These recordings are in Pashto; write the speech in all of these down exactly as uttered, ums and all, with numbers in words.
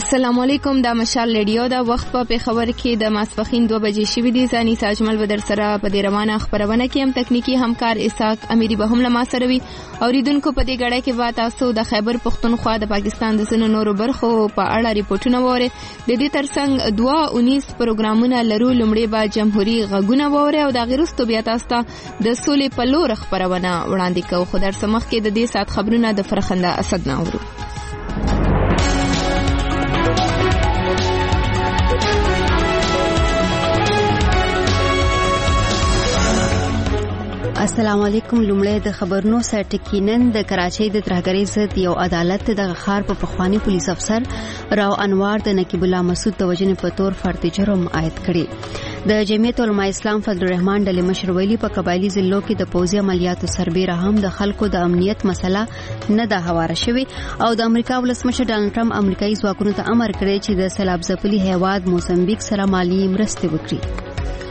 السلام علیکم. دا مشال ریډیو دا وخت په خبر کې د ماسپخین دوه بجې شوې دي. ځاني ساجمل بدر سره په دې روانه خبرونه کې هم تکنیکی همکار اسحاق امیری به هم لما سره وي. اوریدونکو په دې غړې کې وا تاسو د خیبر پختونخوا د پاکستان د سن نورو برخو په اړه ریپورتونه وره. د دې ترڅنګ دوه اونیس پروګرامونه لرو. لومړی با جمهوریت غږونه وره او د غیرستو بیا تاسو ته د سولې په لور خبرونه وړاندې کوو. خو در سمخ کې د دې سات خبرونه د فرخنده اسد ناورو. السلام علیکم. لومړی د خبرونو سرټکینن د کراچۍ د ترهګرۍ ضد یو عدالت د غخار په پخوانی پولیس افسر راو انوار د نقیب الله مسعود د وجنې په تور فرد جرم عاید کړي. د جمعیت علماء اسلام فضل الرحمن ډلې مشر ویلي په قبایلی ضلعو کې د پوځي عملیاتو سربېره هم د خلکو د امنیت مسله نه ده هواره شوې او د امریکا ولسمشر ډانلډ ټرمپ امریکایي ځواکونو ته امر کړی چې د سیلاب ځپلي هیواد موزمبیک سره مالی مرستې وکړي.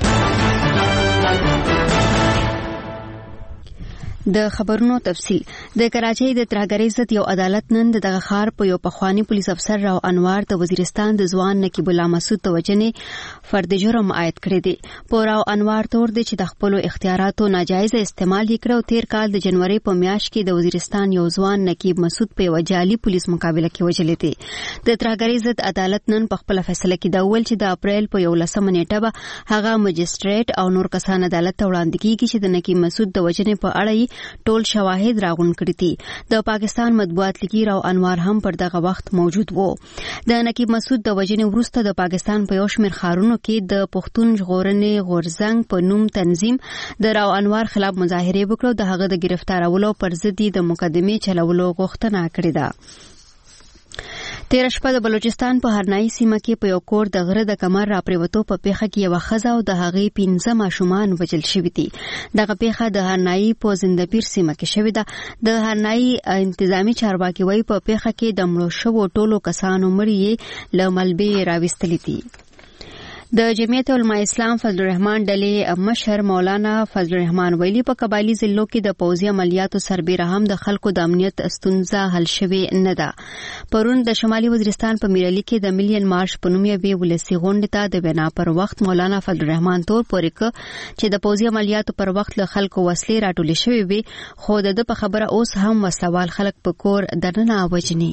د خبرونو تفصیل. د کراچۍ د ترهګرۍ ضد یو عدالت نن د غخار په یو پخوانی پولیس افسر راو انوار د وزیرستان د ځوان نقیب الله مسعود د وجنې فرد جرم عاید کړی دی. په راو انوار تور دی چې د خپل اختیاراتو ناجایز استعمال وکړ او تیر کال د جنوري په میاشت کې د وزیرستان یو ځوان نقیب مسعود په یو جعلي پولیس مقابله کې وجلې دی. د ترهګرۍ ضد عدالت نن په خپل فیصله کې دا ویل چې د اپریل په یولسمه نیټه به هغه مجستریټ او نور کسان عدالت ته وړاندې کیږي چې د نقیب مسعود د وجنې په اړه ټول شواهد راغون کړي دي. د پاکستان مطبوعات لیکي راو انوار هم پر دغه وخت موجود وو. د نقیب مسعود د وجنې وروسته د پاکستان په یو شمېر ښارونو کې د پښتون ژغورنې غورځنګ په نوم تنظیم د راو انوار خلاف مظاهره وکړه. د هغه د گرفتارولو پر ضد د مقدمې چلولو غوښتنه کړې ده. تیر شپه د بلوچستان په هرنایي سیمه کې په یو کور د غره د کمر را پریوتو په پیخه کې یو ښځه او د هغې پنځه ماشومان وژل شوي دي. دغه پیخه د هرنایي په زندپیر سیمه کې شوې ده. د هرنایي انتظامی چارواکي وایي په پیخه کې د مړو شوو ټولو کسانو مړي له ملبې راوستلي دي. د جمعیت علماء اسلام فضل الرحمن ډلې مشر مولانا فضل الرحمن ویلي په قبایلی ضلعو کې د پوځي عملیاتو سربېره هم د خلکو د امنیت ستونزه حل شوې نه ده. پرون د شمالي وزیرستان په میرالي کې د میلیون مارش په نوم یوې ولسي غونډې ته د وینا پر وخت مولانا فضل الرحمن تور پورې ک چې د پوځي عملیاتو پر وخت له خلکو وسلې راټولې شوې وي خو د په خبره اوس هم وسوال خلک په کور دننه وجني.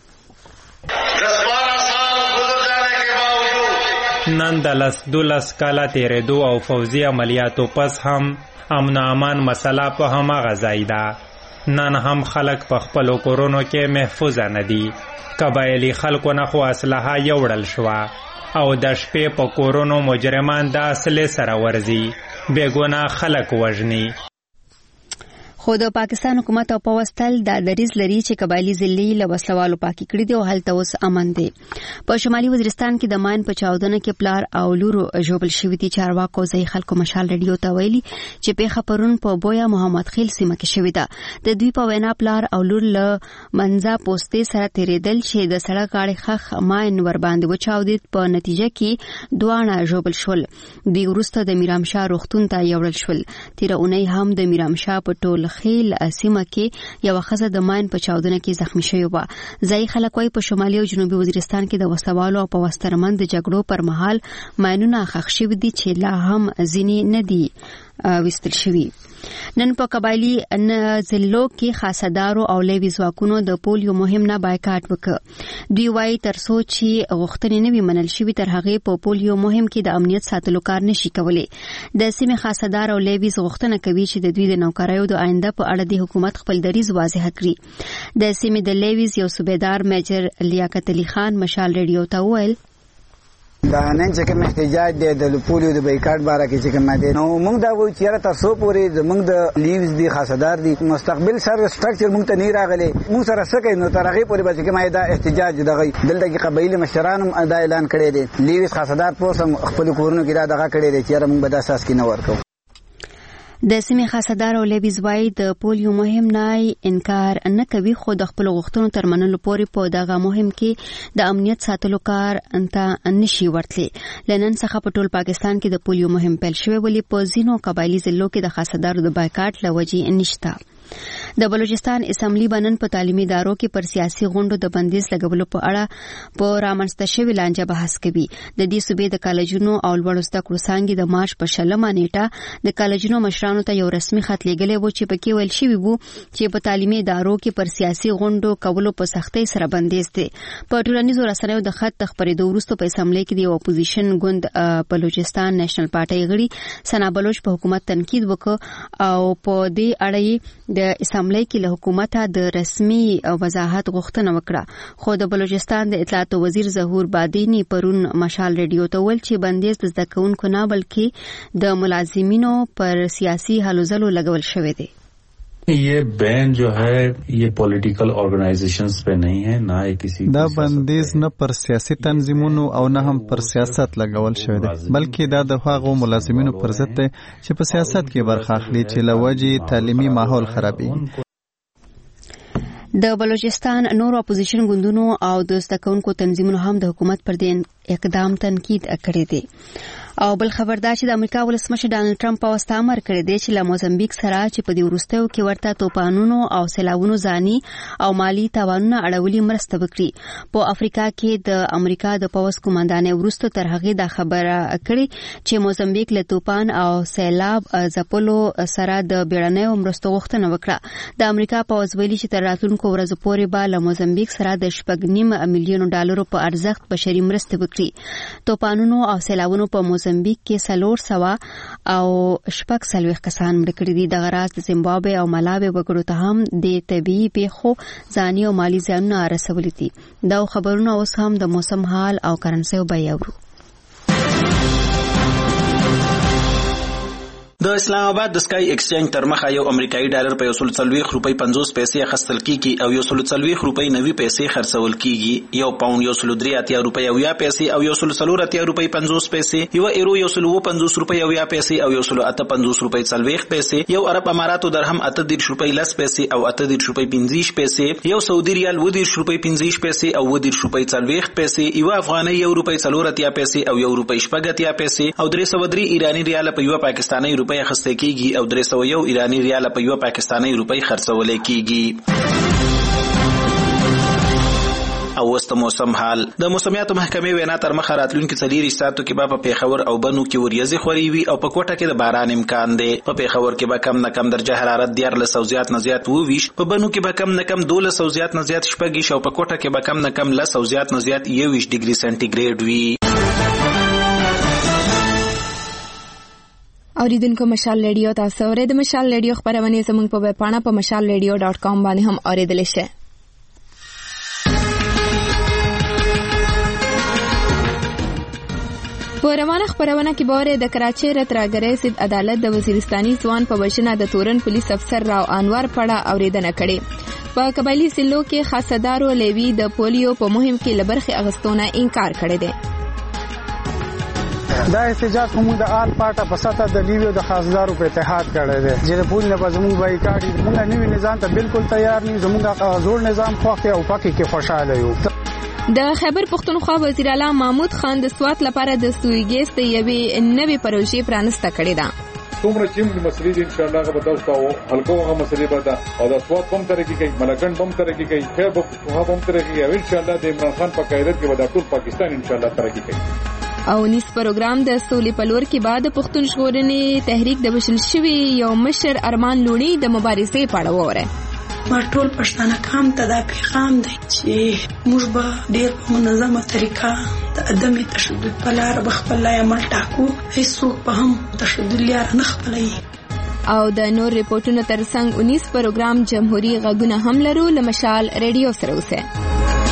نن د لس دولس کاله تیرېدو او فوزي عملیاتو پس هم امن و امان مسله په هماغه ځای ده. نن هم خلک په خپلو کورونو کې محفوظه نه دي. قبایلي خلکو نه خو اسلحه یوړل شوه او د شپې په کورونو مجرمان د اصلې سره ورځي، بېګناه خلک وژني. خو د پاکستان حکومت او پوستل د دریز لري چې قبایلی ضلعې له وسلوالو پاکي کړي دي او هلته اوس امن دي. په شمالي وزیرستان کې د ماین په چاودنه کې پلار او لورو ژوبل شوي دي. چارواکو ځای خلکو مشال ریډیو ته ویلي چې پیښه پرون په بویا محمد خیل سیمه کې شوې ده. د دوی په وینا پلار او لور له منځه پوستې سره تیرېدل چې د سړک غاړې خخ ماین ور باندې وچاودید. په نتیجه کې دواړه ژوبل شول. دوی وروسته د میرامشاه روغتون ته یوړل شول. تیر اونۍ هم د میرامشاه په ټول خیل سیمه کې یو ښځه د ماین په چاودنه کې زخمی شوې وه. ځای خلک وايي په شمالي او جنوبي وزیرستان کې د وسوالو او په وسترمن د جګړو پر مهال ماینونه ښخ شوي دي چې لا هم ځینې نه دي وستل شوي. نن په قبایلی ضلعو کې خاصدارو او لیوي ځواکونو د پولیو مهم نه بایکاټ وکړ. دوی وايي تر څو چې غوښتنې نه وي منل شوي تر هغې په پولیو مهم کې د امنیت ساتلو کار نشي کولی. د سیمې خاصدار او لیوي غوښتنه کوي چې د دوی د نوکریو د آینده په اړه د حکومت خپل دریځ واضح کړي. د سیمې د لیویز یو صوبیدار میجر لیاقت علي خان مشال ریډیو ته وویل دا نن چې کوم احتجاج دی د پولیو د بایکاټ باره کې چې کوم دی نو موږ دا وایو چې تر څو پورې موږ د لیوز دي خاصدار دي مستقبل سره سټرکچر موږ ته نه راغلي موږ سره څه کوي نو تر هغې پورې به چې کوم دا احتجاج دغه دلته کې قبایلي مشران هم دا اعلان کړی دی. لیوز خاصدار پوس هم خپل کورونو کې دا دغه کړی دی چې موږ به دا اساس کې نه ورکو. د سیمې خاصدار او لیویز وايي د پولیو مهم نه انکار نه کوي خو د خپل غوښتنو تر منلو پورې په دغه مهم کې د امنیت ساتلو کار انته نشي ورتلی. لنن څخه په ټول پاکستان کې د پولیو مهم پیل شوی ولی په ځینو قبایلی ضلعو کې د خاصدارو د بایکاټ لوجې نشته. د بلوچستان اسمبلی بنن په تعلیمي ادارو کې پر سیاسي غونډو د بندیز لګولو په اړه په رامنځته شوې لانجه بحث کوي. د دې صوبې د کالجونو او لوړو زده کړو څانګې د مارچ په شلمه نیټه د کالجونو مشرانو ته یو رسمي خط لیږلی و چې پکې ویل شوي وو چې په تعلیمي ادارو کې پر سیاسي غونډو کولو په سختۍ سره بندیز دی. په ټولنیزو رسنیو د خط خبرېدو وروسته په اسمبلی کې د اپوزیشن ګوند بلوچستان نېشنل پارټي غړي ثنا بلوچ په حکومت تنقید وکړ او په دې اړه د اسمبلی کې له حکومت د رسمي وضاحت غوښتنه وکړه. خو د بلوچستان د اطلاعات وزیر ظهور بادینی پرون مشال ریډیو ته ویل چې بندیز د زده کوونکو نه بلکې د ملازمینو پر سیاسي هلو ځلو لګول شوی دی. ये बैन जो है ये पॉलिटिकल ऑर्गेनाइजेशंस पे नहीं है, ना ही किसी دا بندیز نه پر سیاسي تنظیمونو او نه هم پر سیاست لګول شوی دی، بلکې دا د هغو ملازمینو پر ضد دی چې په سیاست کې برخه اخلي چې له وجې تعلیمي ماحول خرابېږي. د بلوچستان نور اپوزیشن ګوندونو او د زده کوونکو تنظیمونو هم د حکومت پر دې اقدام تنقید کړی دی. او بل خبر دا چې د امریکا ولسمشر ډانلډ ټرمپ په واسطه امر کړی دی چې له موزمبیک سره چې په دې وروستیو کې ورته توپانونو او سیلابونو ځاني او مالی تاوانونه اړولي مرسته وکړي. په افریقا کې د امریکا د پوځ قوماندانۍ وروسته تر هغې دا خبره کړې چې موزمبیک له توپان او سیلاب ځپلو سره د بیړنیو مرستو غوښتنه وکړه. د امریکا پوځ ویلي چې تر راتلونکو ورځو پورې به له موزمبیک سره د شپږ نیم میلیونو ډالرو په ارزښت بشري مرستې وکړي. توپانونو او سیلابونو په موزمبیک کې څلور سوه او شپږ څلوېښت کسان مړه کړي دي. دغه راز د زیمبابوې او ملاوي وګړو ته هم د طبیعي پیښو ځاني او مالي زیانونه رسولي دي. دا خبرونه اوس هم د موسم حال او کرنسۍ بیه اورو. د اسلام آباد د سکای ایکسچینج تر مخه یو امریکایي ډالر په یو سل څلوېښت روپۍ پنځوس پیسې اخیستل کیږي او یو سل څلوېښت روپۍ نوي پیسې خرڅول کیږي. یو پاوند یو سل درې اتیا روپۍ اویا پیسې او یو سل څلور اتیا روپۍ پنځوس پیسې، یو ایرو یو سل اووه پنځوس روپۍ اویا پیسې او یو سل اته پنځوس روپۍ څلوېښت پیسې، یو عرب اماراتو درهم اته دېرش روپۍ لس پیسې او اته دېرش روپۍ پنځه پیسې، یو سعودي ریال اووه دېرش روپۍ پنځه پیسې او اووه دېرش روپۍ څلوېښت پیسې، یو افغانۍ یو روپۍ څلور اتیا پیسې او یو روپۍ شپږ اتیا پیسې او درې سوه درې ایراني ریال په یو پاکستاني روپۍ اخیستل کیږي او درې سوه یو ایرانی ریال په یو پاکستاني روپۍ خرڅول کیږي. او وست موسم حال د موسمیاتو محکمې وینا تر مخه راتلونکي څلېرویشت ساعتو کې به په پیښور او بنو کې وریځې خورې وي او په کوټه کې د باران امکان دی. په پیښور کې به کم نه کم درجه حرارت دیارلس او زیات نه زیات اووه ویشت، په بنو کې به کم نه کم دولس او زیات نه زیات شپږ ویشت او په کوټه کې به کم نه کم لس او زیات نه زیات یو ویشت ډیګري سنټیګریډ وي. اوریدونکو مشال ریډیو تاسو اورئ. د مشال ریډیو خبرونه زموږ په ویب پاڼه په مشال ریډیو ډاټ کام باندې هم اوریدل شي. په روانه خبرونه کې باور د کراچۍ راتراګرۍ ضد عدالت د وزیرستاني ځوان په وژنه د تورن پولیس افسر راو انوار پړه اوریدنه کړې. په قبایلی ضلعو کې خاصدارو لیوی د پولیو په مهم کې لبرخي اغستونه انکار کړی دی. دا احتجاج کوم د آل پارټه په ساته د لیویو د خاصدارو په اتحاد کړی دی چې د پولیس په زموږ بایکاټ موږ نوی نظام ته بالکل تیار نه، زموږ زوړ نظام خوښ او پکې کې خوشاله یو. د خیبر پختونخوا وزیر اعلی محمود خان د سوات لپاره د سویګیس د یوې نوې پروژې پرانسته کړې ده. څومره چې موږ مسلې دي ان شاء الله به تاسو ته حلقو هغه مسلې به ده او د سوات هم ترقي کوي، ملکن هم ترقي کوي، خیبر پختونخوا هم ترقي کوي. ان شاء الله د عمران خان په قیادت کې به د ټول پاکستان ان شاء الله ترقي کوي. او نیس پروګرام د سولې په لور کې بعد پښتون ژغورنې تحریک د بشل شوی یو مشر ارمان لونی د مبارزې په اړه وره. ما ټول پښتانه قوم ته دا پیغام دی چې موږ به ډېر په منظمه طریقه د عدم تشدد په لاره به خپل عمل ټاکو، هیڅوک به هم تشدد لاره نه خپلوي. او د نور ریپورتونو ترڅنګ اونیس پروګرام جمهوریت غږونه هم لرو. له مشال ریډیو سره اوسئ.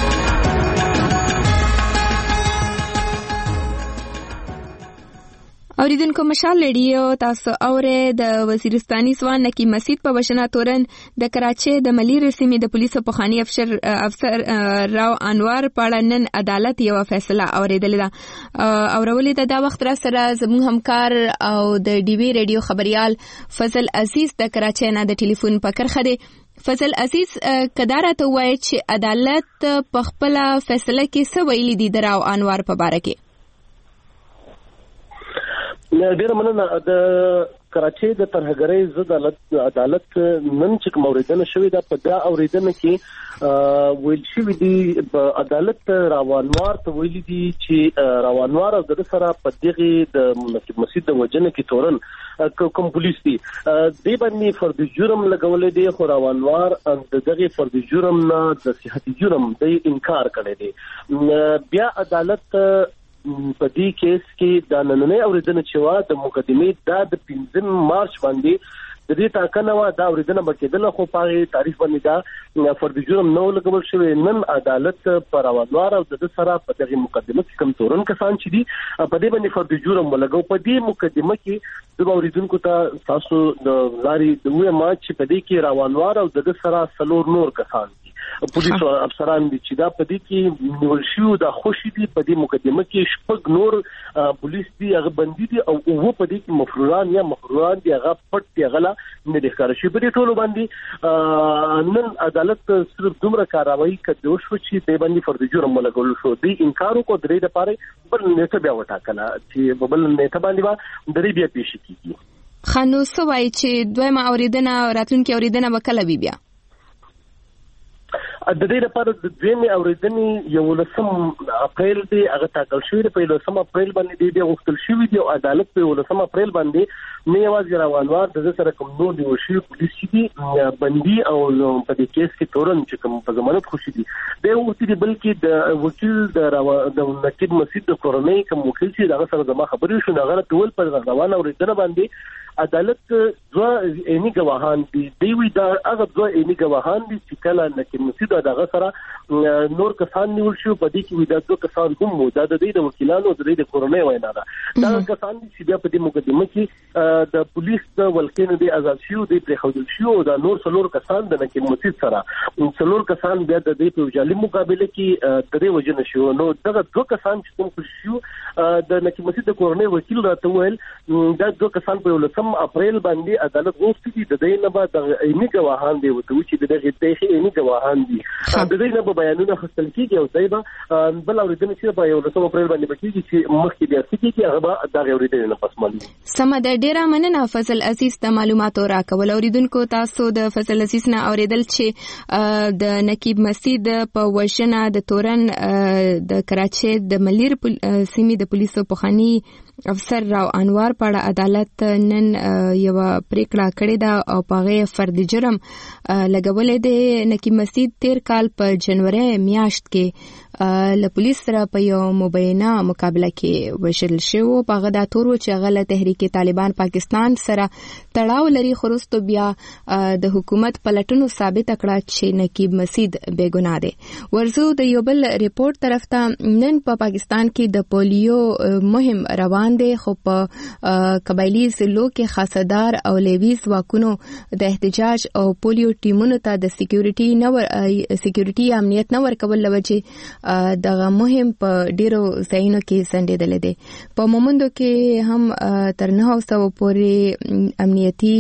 اوریدونکو مشال ریډیو تاسو اورئ. د وزیرستاني ځوان نکی مسید په وژنه تورن د کراچۍ د ملي رسمي د پولیسو پخوانی افسر افسر راو انوار په اړه نن عدالت یو فیصله اوریدلې ده. اورولې ده دا وخت را سره زموږ همکار او د ډي وی ریډیو خبريال فضل عزیز د کراچۍ نه د ټلیفون په کرخه دی. فضل عزیز کدار ته وایي چې عدالت په خپل فیصله کې څه ویلي دي د راو انوار په باره کې؟ ډېر مننه. د کراچۍ د ترهګرۍ ضد عدالت نن چې موریدنه شوې ده په دا اوریدنه کې ویل شوی دی عدالت راوانوار ته ویلي دي چې راوانوار او د سره په دغه د نقیب مسعود د وجنه کې تورن کوم پولیس دي د باندې فرد جرم لګولې دي خو راوانوار د دغه فرد جرم نه د صحت جرم د انکار کړی دی. بیا عدالت په دې کیس کې د نننۍ اوریدنه چې وا د مقدمې د پنځم مارچ باندې د دې ټاکنه وا دا اوریدنه بکیدله خو په تاریخ باندې دا فرد جرم نو لګول شوی. نن عدالت پر اوانوار او د سره په دغه مقدمه کې کم تورن کسان چې دي په دې باندې فرد جرم ولګو. په دې مقدمه کې د اوریدونکو ته تاسو د لاري د وې ما چې په دې کې روانوار او د سره سلور نور کسان دي پولیس افسران دي چې دا په دې کې نیول شو د خوشي دي. په دې مقدمه کې شپږ نور پولیس دي هغه بندي دي او هو په دې کې مفروران یا مخروران دي هغه پټ دي غلا نه دي ښکار شي. په دې ټولو باندې نن عدالت صرف دومره کاروایی کړو شو چې د باندې فرد جرم ولګول شو. دی انکار کو درې لپاره بل نیټه بیا وټاکله چې بل نیټه باندې درې بیا پیښ کیږي. خانو سوای چې دویمه اوریدنه راتلونکي اوریدنه وکړه بیا د دې لپاره د دویمې اوریدنې یولسم اپریل دی هغه ټاکل شوی دی. په یولسم اپریل باندې دی د غوښتل شوی دی او عدالت په یولسم اپریل باندې نه یوازې راوانوار د سره کوم نور دی وشي پولیس دي بندي او په دې کیس کې تورن چې کوم په ضمانت خوشي دي د وختي دی بلکې د وکیل د د نقیب مسعود د کورنۍ کوم وکیل چې دغه سره زما خبرې شو هغه ټول په روانه اوریدنه باندې عدالت دوه عیني گواهان دي. دی وی دا هغه دوه عیني گواهان دي چې کله نقیب مسعود دغه سره نور کسان نیول شو. په دې کې وی دا دوه کسان هم مو دا د دې د وکیلانو د دې د کورنۍ وینا ده. دا کسان چې بیا په دې مقدمه کې د پولیس د ولکې د آزاد شو د پرې خودل شو دا نور څلور کسان د نقیب مسعود سره څلور کسان بیا د دې په جالي مقابله کې درې وجنه شو. نو دغه دوه کسان چې کوم شو د نقیب مسعود د کورنۍ وکیل راته ویل دا دوه کسان په ولسم اپریل باندې عدالت غوښتي دي د دې نه بعد د عیني گواهان دی وته چې دغه ته عیني گواهان دي د دې نه په بیانونه خپل کیږي او دایبه بل اوریدنه چې په ولسم اپریل باندې بکیږي چې مخکې بیا کیږي هغه د اوریدنه نه پس مالي سم د ډیره مننه فضل عزیز ته معلومات راکول. اوریدونکو تاسو د فضل عزیز نه اوریدل چې د نقیب مسعود په وژنه د تورن د کراچۍ د ملیر سیمې د پولیسو پخوانی افسر راو انوار په عدالت نن یو پریکړه کړې ده او په فرد جرم لګولې ده. نقیب مسعود تیر کال په جنوري میاشت کې له پولیس سره په یو مبینه مقابله کې وشل شو. په غدا تور چې غله تحریک طالبان پاکستان سره تړاو لري خروستو بیا د حکومت پلټونو ثابت کړه چې نقیب مسعود بے ګناه دی. ورزو د یو بل ریپورت طرف ته نن په پاکستان کې د پولیو مهم روان دی خو په قبایلی ضلعو کې خاصدار او لیویز واکونو د احتجاج او پولیو ټیمونو ته د سکیورټي نور سکیورټي امنیت نور کول لوجه دغه مهم په ډیرو ځایونو کې سندېدل دي. په مومندو کې هم تر نه سو پورې امنیتي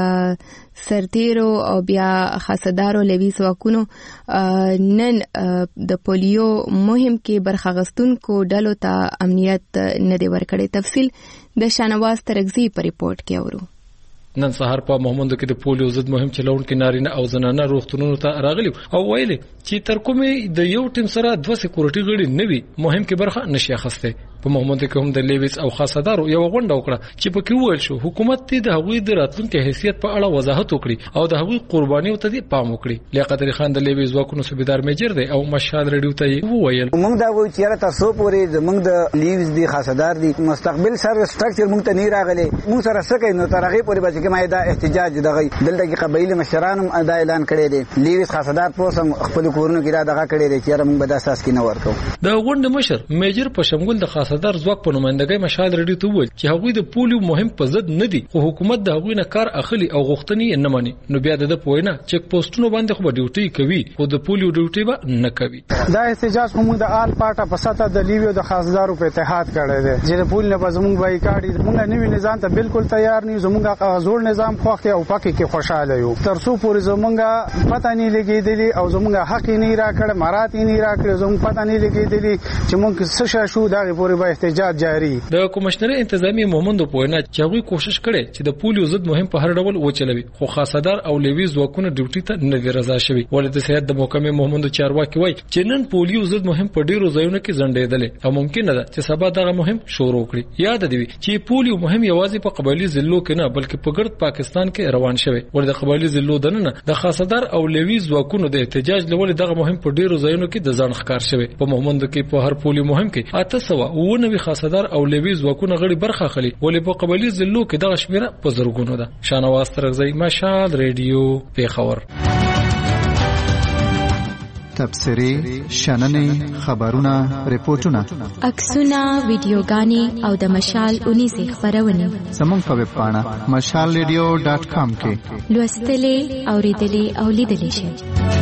سرتیرو او بیا خاصدارو لیویز واکونو نن د پولیو مهم کې برخه غستونکو ډلو ته امنیت نه دی ورکړی. تفصیل د شانواز ترغزی په ریپورت کې اورو. نن سهار په محمد کې د پولیو ضد مهم چلونکو نارینه او زنانه روغتونونو ته راغلي او ویلي چې تر کومې د یو ټیم سره دوه سکیورټي غړي نوي مهم کې برخه نشي اخسته. په محمد کې هم د لیویس او خاصدارو یو غونډه وکړه چې په کې ویل شو حکومت ته د هغوی د راتلونکي حیثیت په اړه وضاحت وکړي او د هغوی قربانیو ته پام وکړي. لیاقت علي خان د لیویس واکونو صوبیدار میجر دی او مشال ریډیو ته وویل موږ دا وایو چې تاسو پورې موږ د لیویس دی خاصدار دی مستقبل سره سټرکچر موږ ته نه راغلي موږ سره سکه نو ترغه پورې بچ کې ما دا احتجاج دغه دلته کې قبایلی مشران هم دا اعلان کړی دی. لیویس خاصدار پوسم خپل کورونو کې دا دغه کړی دی چې موږ به د اساس کې نه ورکو. د غونډه مشر میجر په شمول د خاصدار ځواک په نمائندګۍ مشال ریډیو ته وویل چې هغوی د پولیو مهم په ضد نه دي خو حکومت د هغوی نه کار اخلي او غوښتنې نه مانی. نو بیا د پوینه چک پوسټونو باندې خو ډیوټي کوي خو د پولیو ډیوټي به نه کوي. دا احتجاج کوم د آل پارټه په ساته د لیویو د خاصدارو په اتحاد کړی دی چې د پولیو په زموږ بایکاټ موږ نوی نظام ته بالکل تیار نه زموږ زوړ نظام خوښ او پکې کې خوشاله یو تر څو پورې زموږ پته نه لګیدلی او زموږ حق نه راکړ مرات نه راکړ زموږ پته نه لګیدلی چې موږ څه شو دا پورې پورې به احتجاج جاری. د کمشنر انتظامی محمد پوینا چاغوي کوشش کړي چې د پولیو ضد مهم په هر ډول وچلوي خو خاصدار او لوی ځواکونه ډیوټي ته نه رضا شوي. ولې د صحت د محکمې محمد چارواکي وایي چې نن پولیو ضد مهم په ډیرو ځایونو کې ځنډېدل او ممکن ده چې سبا دغه مهم شروع کړي. یاد دی چې پولیو مهم یوازې په قبایلی ضلعو کې نه بلکې په ګرد پاکستان کې روان شوی. ولې د قبایلی ضلعو دننه د خاصدار او لوی ځواکونو د احتجاج لول دغه مهم په ډیرو ځایونو کې د ځان ښکار شوی. په محمد کې په هر پولیو مهم کې اته سوه او نوي خاصدار او لوی ځواکونه غړي برخه اخلي. ولې په قبایلی ضلعو کې دغه شمیره په زرګونو ده. شانواز ترغزی مشال ریډیو پیښور. تبصری، شننې، خبرونه، ریپورتونه، عکسونه، ویډیوګانې او د مشال اونیزه خبرونه زموږ په ویب پاڼه مشال ریډیو ډاټ کام کې لوستلې، اوریدلې او لیدلې شئ.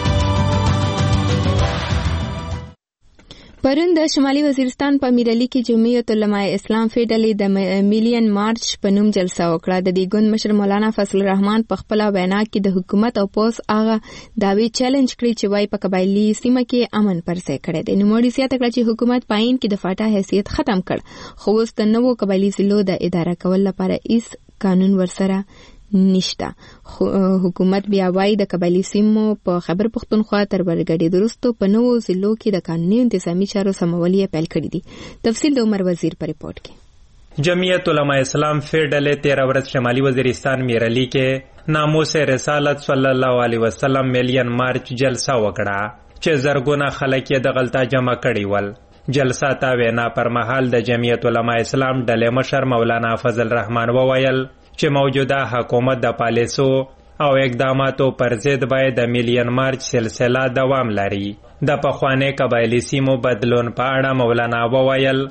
پرون د شمالي وزیرستان په میرعلي کې جمعیت علماء اسلام فیډلې د میلیون مارچ په نوم جلسه وکړه. د دې ګوند مشر مولانا فضل الرحمن په خپل وینا کې د حکومت او پوس هغه داوی چیلنج کړی چې وايي په قبایلی سیمه کې امن پرځای کړی دی. نوموړي زیاته کړه چې حکومت پاین کې د فاټا حیثیت ختم کړ خو اوس د نوو قبایلی ضلعو د اداره کول لپاره هیڅ قانون ورسره نشته. حکومت بیا وايي د قبایلی سیمو په خیبر پختونخوا تر برګړې درستو په نوو ضلعو کې د قانوني انتظامی چارو سمولي پیل کړی دي. تفصیل د عمر وزیر په ریپورت کې. جمعیت علماء اسلام فیډلې تیرہ ورځ شمالي وزیرستان میرعلي کې ناموس رسالت صلی الله علیه وسلم میلیون مارچ جلسه وکړه چې زرګونه خلک یې د غلطه جمع کړي ول. جلسه تا وینا پر مهال د جمعیت علماء اسلام ډلې مشر مولانا فضل الرحمن وویل چې موجوده حکومت د پالیسو او اقداماتو پر ضد باید د میلیون مارچ سلسله دوام لري. د پخواني قبایلی سیمو بدلون په اړه مولانا وویل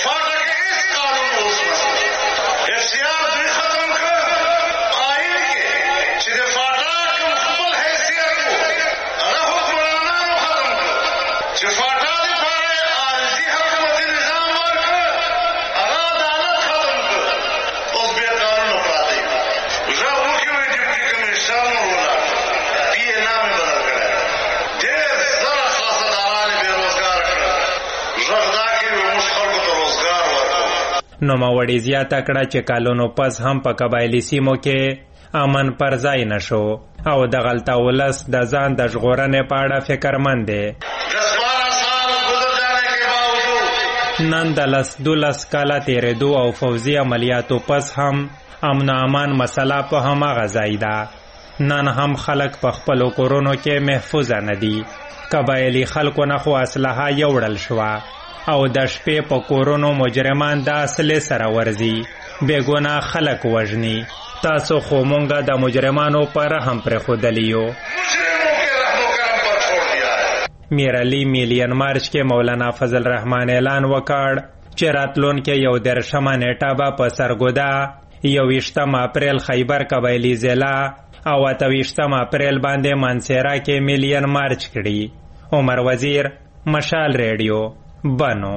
نو ماوړي زیاته کړه چې کالونو پس هم په قبایلی سیمو کې امن پر ځای نشو او د غلطه ولس د ځان د ژغورنې په اړه فکرمند دی. نن د لس دولس کاله تېرېدو او فوزي عملیاتو پس هم امن و امان مسله په هماغه ځای ده. نن هم خلک په خپلو کورونو کې محفوظه نه دي. قبایلی خلکو نه خو اسلحه یوړل شوه او د شپې په کورونو مجرمان د اصلې سره ورځي، بېګناه خلک وژني. تاسو خو مونږه د مجرمانو پر رحم پرېښودلی یو. میرعلي میلیون مارچ کې مولانا فضل الرحمن اعلان وکړ چې راتلونکې یو دېرشمه نیټه به په سرګودا، یوویشتم اپریل خیبر قبایلي ضلع او اته ویشتم اپریل باندې منصیره کې میلیون مارچ کړي. عمر وزیر، مشال ریډیو، بنو.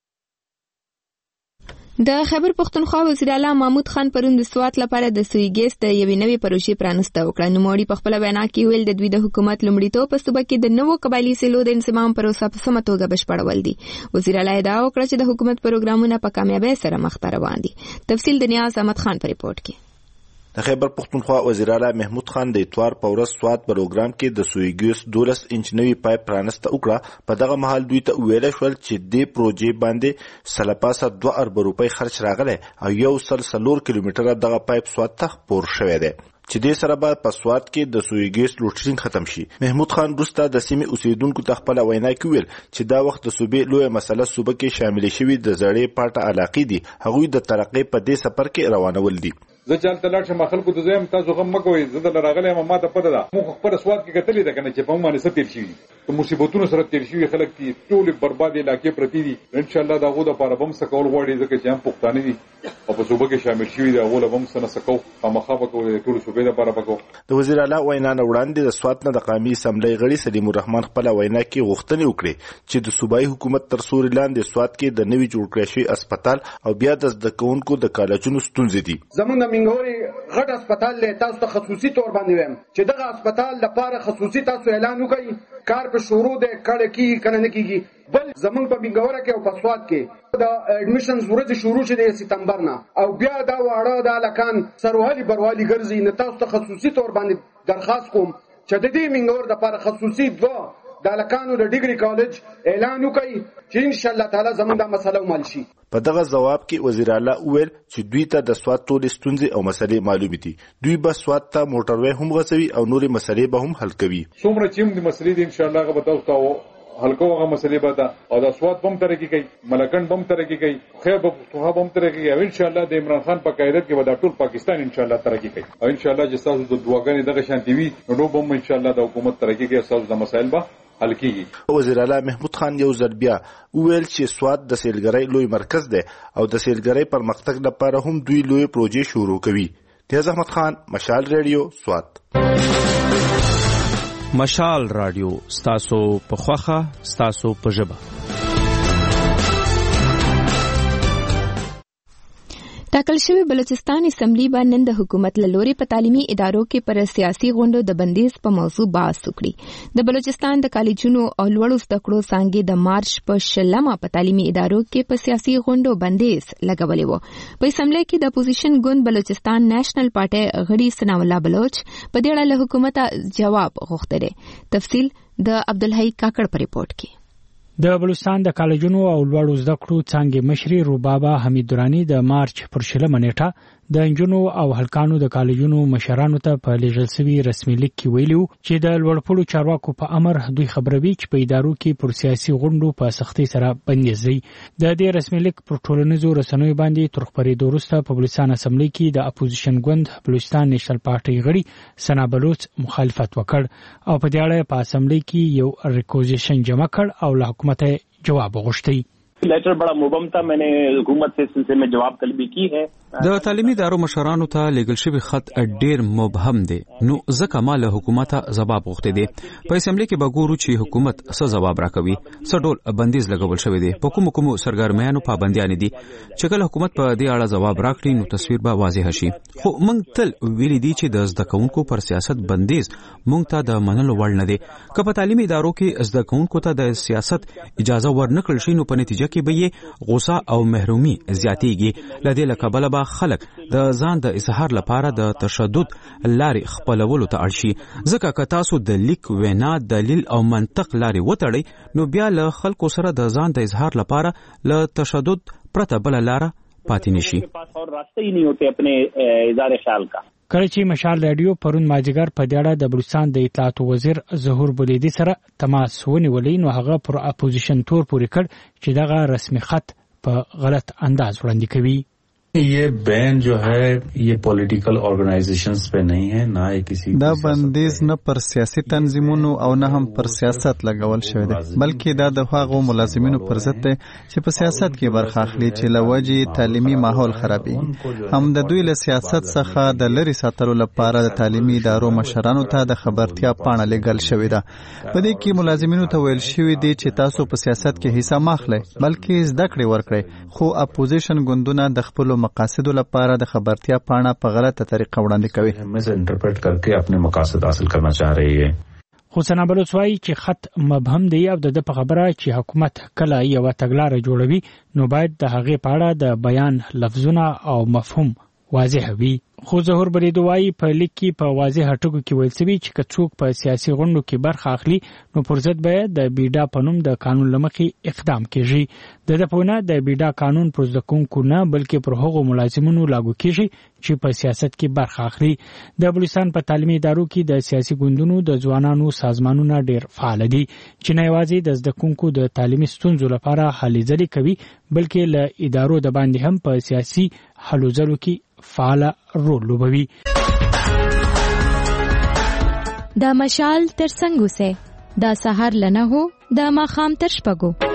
د خیبر پختونخوا وزیر اعلی محمود خان پرون د سوات لپاره د سوی ګیس د یوې نوې پروژې پرانسته وکړه. نوموړي په خپله وینا کې ویل د دوی د حکومت لومړیتوب په صوبه کې د نوو قبایلي سیلو د انضمام پروسه په سمه توګه بشپړول دي. وزیر اعلی ادعا وکړه چې د حکومت پروګرامونه په کامیابۍ سره مخته روان دي. تفصیل د نیاز احمد خان په ریپورت کې. د خیبر پختونخوا وزیر اعلی محمود خان د اتوار په ورځ سوات پروګرام کې د سویګیوس دولس انچ نوی پایپ پرانسته وکړه. په دغه مهال دوی ته ویل شول چې دې پروژې باندې سلپاسه دوه ارب روپۍ خرچ راغلی او یو سل څلور کیلومتره دغه پایپ سوات ته خپور شوی دی چې دې سره به په سوات کې د سویګیس لوټرینګ ختم شي. محمود خان وروسته د سیمې اوسیدونکو ته خپله وینا کې ویل چې دا وخت د صوبې لویه مسله صوبه کې شاملې شوي د زړې پاټه علاقې دي، هغوی د ترقۍ په دې سفر کې روانول دي. زه چې هلته لاړ شم خلکو ته زه یم تاسو غم مه کوئ، زه دله راغلی یم، ما ته پته ده موږ خپله سوات کې کتلې ده که نه چې په موږ باندې څه تېر شوي دي، د مصیبتونو سره تېر شوي خلک دي، ټولې برباد علاقې پرتې دي. انشاءالله د هغو دپاره به هم څه کول غواړي ځکه چې هم پښتانه دي او په صوبه کې شامل شوي دي، هغو له به هم څه نه څه کوو، خامخا به کوو، د ټولو صوبې دپاره به کوو. د وزیر اعلی وینا نه وړاندې د سوات نه د قومي اسمبلۍ غړي سلیم الرحمن خپله وینا کې غوښتنې وکړې چې د صوبایي حکومت تر سوري لاندې سوات کې د نوي جوړ کړی شوي اسپتال او بیا د زده کوونکو د کالجونو ستونزې دي. زمونږ د مینګوري غټ اسپتال دی، تاسو ته خصوصي تور باندې وایم چې دغه اسپتال لپاره خصوصي تاسو اعلان وکړئ، کار په شروع دی، کړه کېږي که نه کېږي. بل زمونږ په بنګوره کې او په سواد کې د اډمیشنز ورځ شروع شوه د سپتمبر نه او بیا دا واړه د لکان سروالي بروالی ګرځي نه تاسو ته خصوصي تور باندې درخواست کوم چې د دې منګور د لپاره خصوصي دوه د لکانو د ډیګري کالج اعلان وکړي چې ان شاء الله تعالی زموږ د مسله ومل شي. په دغه جواب کې وزیر اعلی وویل چې دوی ته د سواد ټول ستونزې او مسلې معلومې دي. دوی به سواد ته موټروي هم غځوي او نورې مسلې به هم حل کوي. څومره چې موږ مسلې دي ان شاء الله به تاسو ته حل کوو هغه مسلې به دا او د سواد بم ترقی کوي ملکن بم ترقی کوي خیر به بم ترقی کوي او ان شاء الله د عمران خان په قیادت کې به دا ټول پاکستان ان شاء الله ترقی کوي او ان شاء الله چې تاسو د دعاګانې دغه شانتي وي نو بم ان شاء الله د حکومت ترقی کوي تاسو د مسایل به حل کیږي. وزیر اعلی محمود خان یو ځل بیا وویل چې سواد د سیلګرۍ لوی مرکز دی او د سیلګرۍ پرمختګ لپاره هم دوی لوی پروژې شروع کوي. تیز احمد خان، مشال ریډیو، سواد. مشال رادیو ستاسو په خوخه ستاسو په ژبه. ټاکل شوی بلوچستان اسمبلی باندې نن د حکومت له لوري په تعلیمي ادارو کې پر سیاسي غونډو د بندیز په موضوع بحث وکړي. د بلوچستان د کالجونو او لوړو زده کړو څانګې د مارچ په شلمه په تعلیمي ادارو کې په سیاسي غونډو بندیز لګولې و. په اسمبلی کې د اپوزیشن ګوند بلوچستان نېشنل پارټي غړي ثنا الله بلوچ په دې اړه له حکومت جواب غوښتل. تفصیل د عبدالحی کاکړ په ریپورت کې. د بلوچستان د کالجونو او لوړو زده کړو څانګې مشري روبابا حمید درانی د مارچ پر شلمه نیټه د انجونو او هلکانو د کالجونو مشرانو ته په لیږل شوي رسمي لیک کې ویلي چې د لوړپوړو چارواکو په امر دوی خبروي چې په ادارو کې پر سیاسي غونډو په سختۍ سره بندیز دی. د دې رسمي لیک پر ټولنیزو رسنیو باندې تر خپرېدو وروسته په بلوچستان اسمبلی کې د اپوزیشن ګوند بلوچستان نېشنل پارټي غړي ثنا بلوچ مخالفت وکړ او په دې اړه په اسمبلی کې یو ریکوزیشن جمع کړ او له حکومت جواب وغوښتی. لیٹر بڑا مبهم تھا. میں نے حکومت سے سلسلے میں جواب طلبی کی ہے. د تعلیمي ادارو مشرانو ته لیږل شوی خط ډیر مبهم دی نو ځکه ما له حکومت جواب غوښتي دي. په اسمبلی کې به ګورو چې حکومت څه جواب راکوي. څه ډول بندیز لګول شوی دی، په کوم کوم سرګرمیانو پابندیان دي. چې کله حکومت په دې اړه جواب راکړي نو تصویر به واضح شي. خو موږ تل ویلي دي چې د زده کوونکو پر سیاست بندیز موږ ته د منلو وړ نه دی. که په تعلیمي ادارو کې زده کوونکو ته د سیاست اجازه ورنکړل شي نو په نتیجه کې به یې غوسه او محرومي زیاتېږي. لدې له کبله به خلک د ځان د اظهار لپاره د تشدد لارې خپلولو ته اړ شي. ځکه که تاسو د لیک، وینا، دلیل او منطق لارې وتړئ نو بیا له خلکو سره د ځان د اظهار لپاره له تشدد پرته بله لاره پاتې نشي. کله چې مشال رادیو پرون ماجګر په دې اړه د بلوچستان د اطلاعات وزیر ظهور بلیدي سره تماس ونیولې نو هغه پر اپوزیشن تور پورې کړ چې دغه رسمي خط په غلط انداز وړاندې کوي. ये बैन जो है ये पॉलिटिकल ऑर्गेनाइजेशंस पे नहीं है, ना ही किसी دا بندیز نه پر سیاسي تنظیمونو او نه هم پر سیاست لګول شوی دی، بلکې دا د هغو ملازمینو پر ضد دی چې په سیاست کې برخه اخلي چې لوجې تعلیمي ماحول خرابېږي. هم د دوی له سیاست څخه د لرې ساتلو لپاره د تعلیمي ادارو مشرانو ته د خبرتیا پاڼه لېږل شوې ده. په دې کې ملازمینو ته ویل شوي دي چې تاسو په سیاست کې حصہ مه اخلئ بلکې زده کړې ورکړئ. خو اپوزیشن ګوندونه د خپلو مقاصدو لپاره د خبرتیا پاڼه په غلطه طریقه وړاندې کوي. مس انټرپریټ کړکې خپل مقاصد حاصل کرنا چاہ رہی ہے. خو ثنا بلوچ وايي چې خط مبهم دی او د په خبره چې حکومت کله یو تګلارې جوړوي نو باید د هغې په اړه د بیان لفظونه او مفهوم واضح وي. خو ظهور بلیدو وايي په لیک کې په واضح ټکو کې ویل شوي چې که څوک په سیاسي غونډو کې برخه اخلي نو پر ضد به د بیډا په نوم د قانون له مخې اقدام کیږي. د ده په وینا د بیډا قانون پر زده کوونکو نه بلکې پر هغو ملازمینو لاګو کیږي چې په سیاست کې برخه اخلي. د بلوچستان په تعلیمي ادارو کې د سیاسي ګوندونو د ځوانانو سازمانونه ډېر فعال دي چې نه یوازې د زده کوونکو د تعلیمي ستونزو لپاره هلې ځلې کوي بلکې له ادارو د باندې هم په سیاسي هلو ځلو کې فعال رول لوبوي. دا مشال تر څنګه سه دا سحر لنه هو دا ماخام تر شپږو.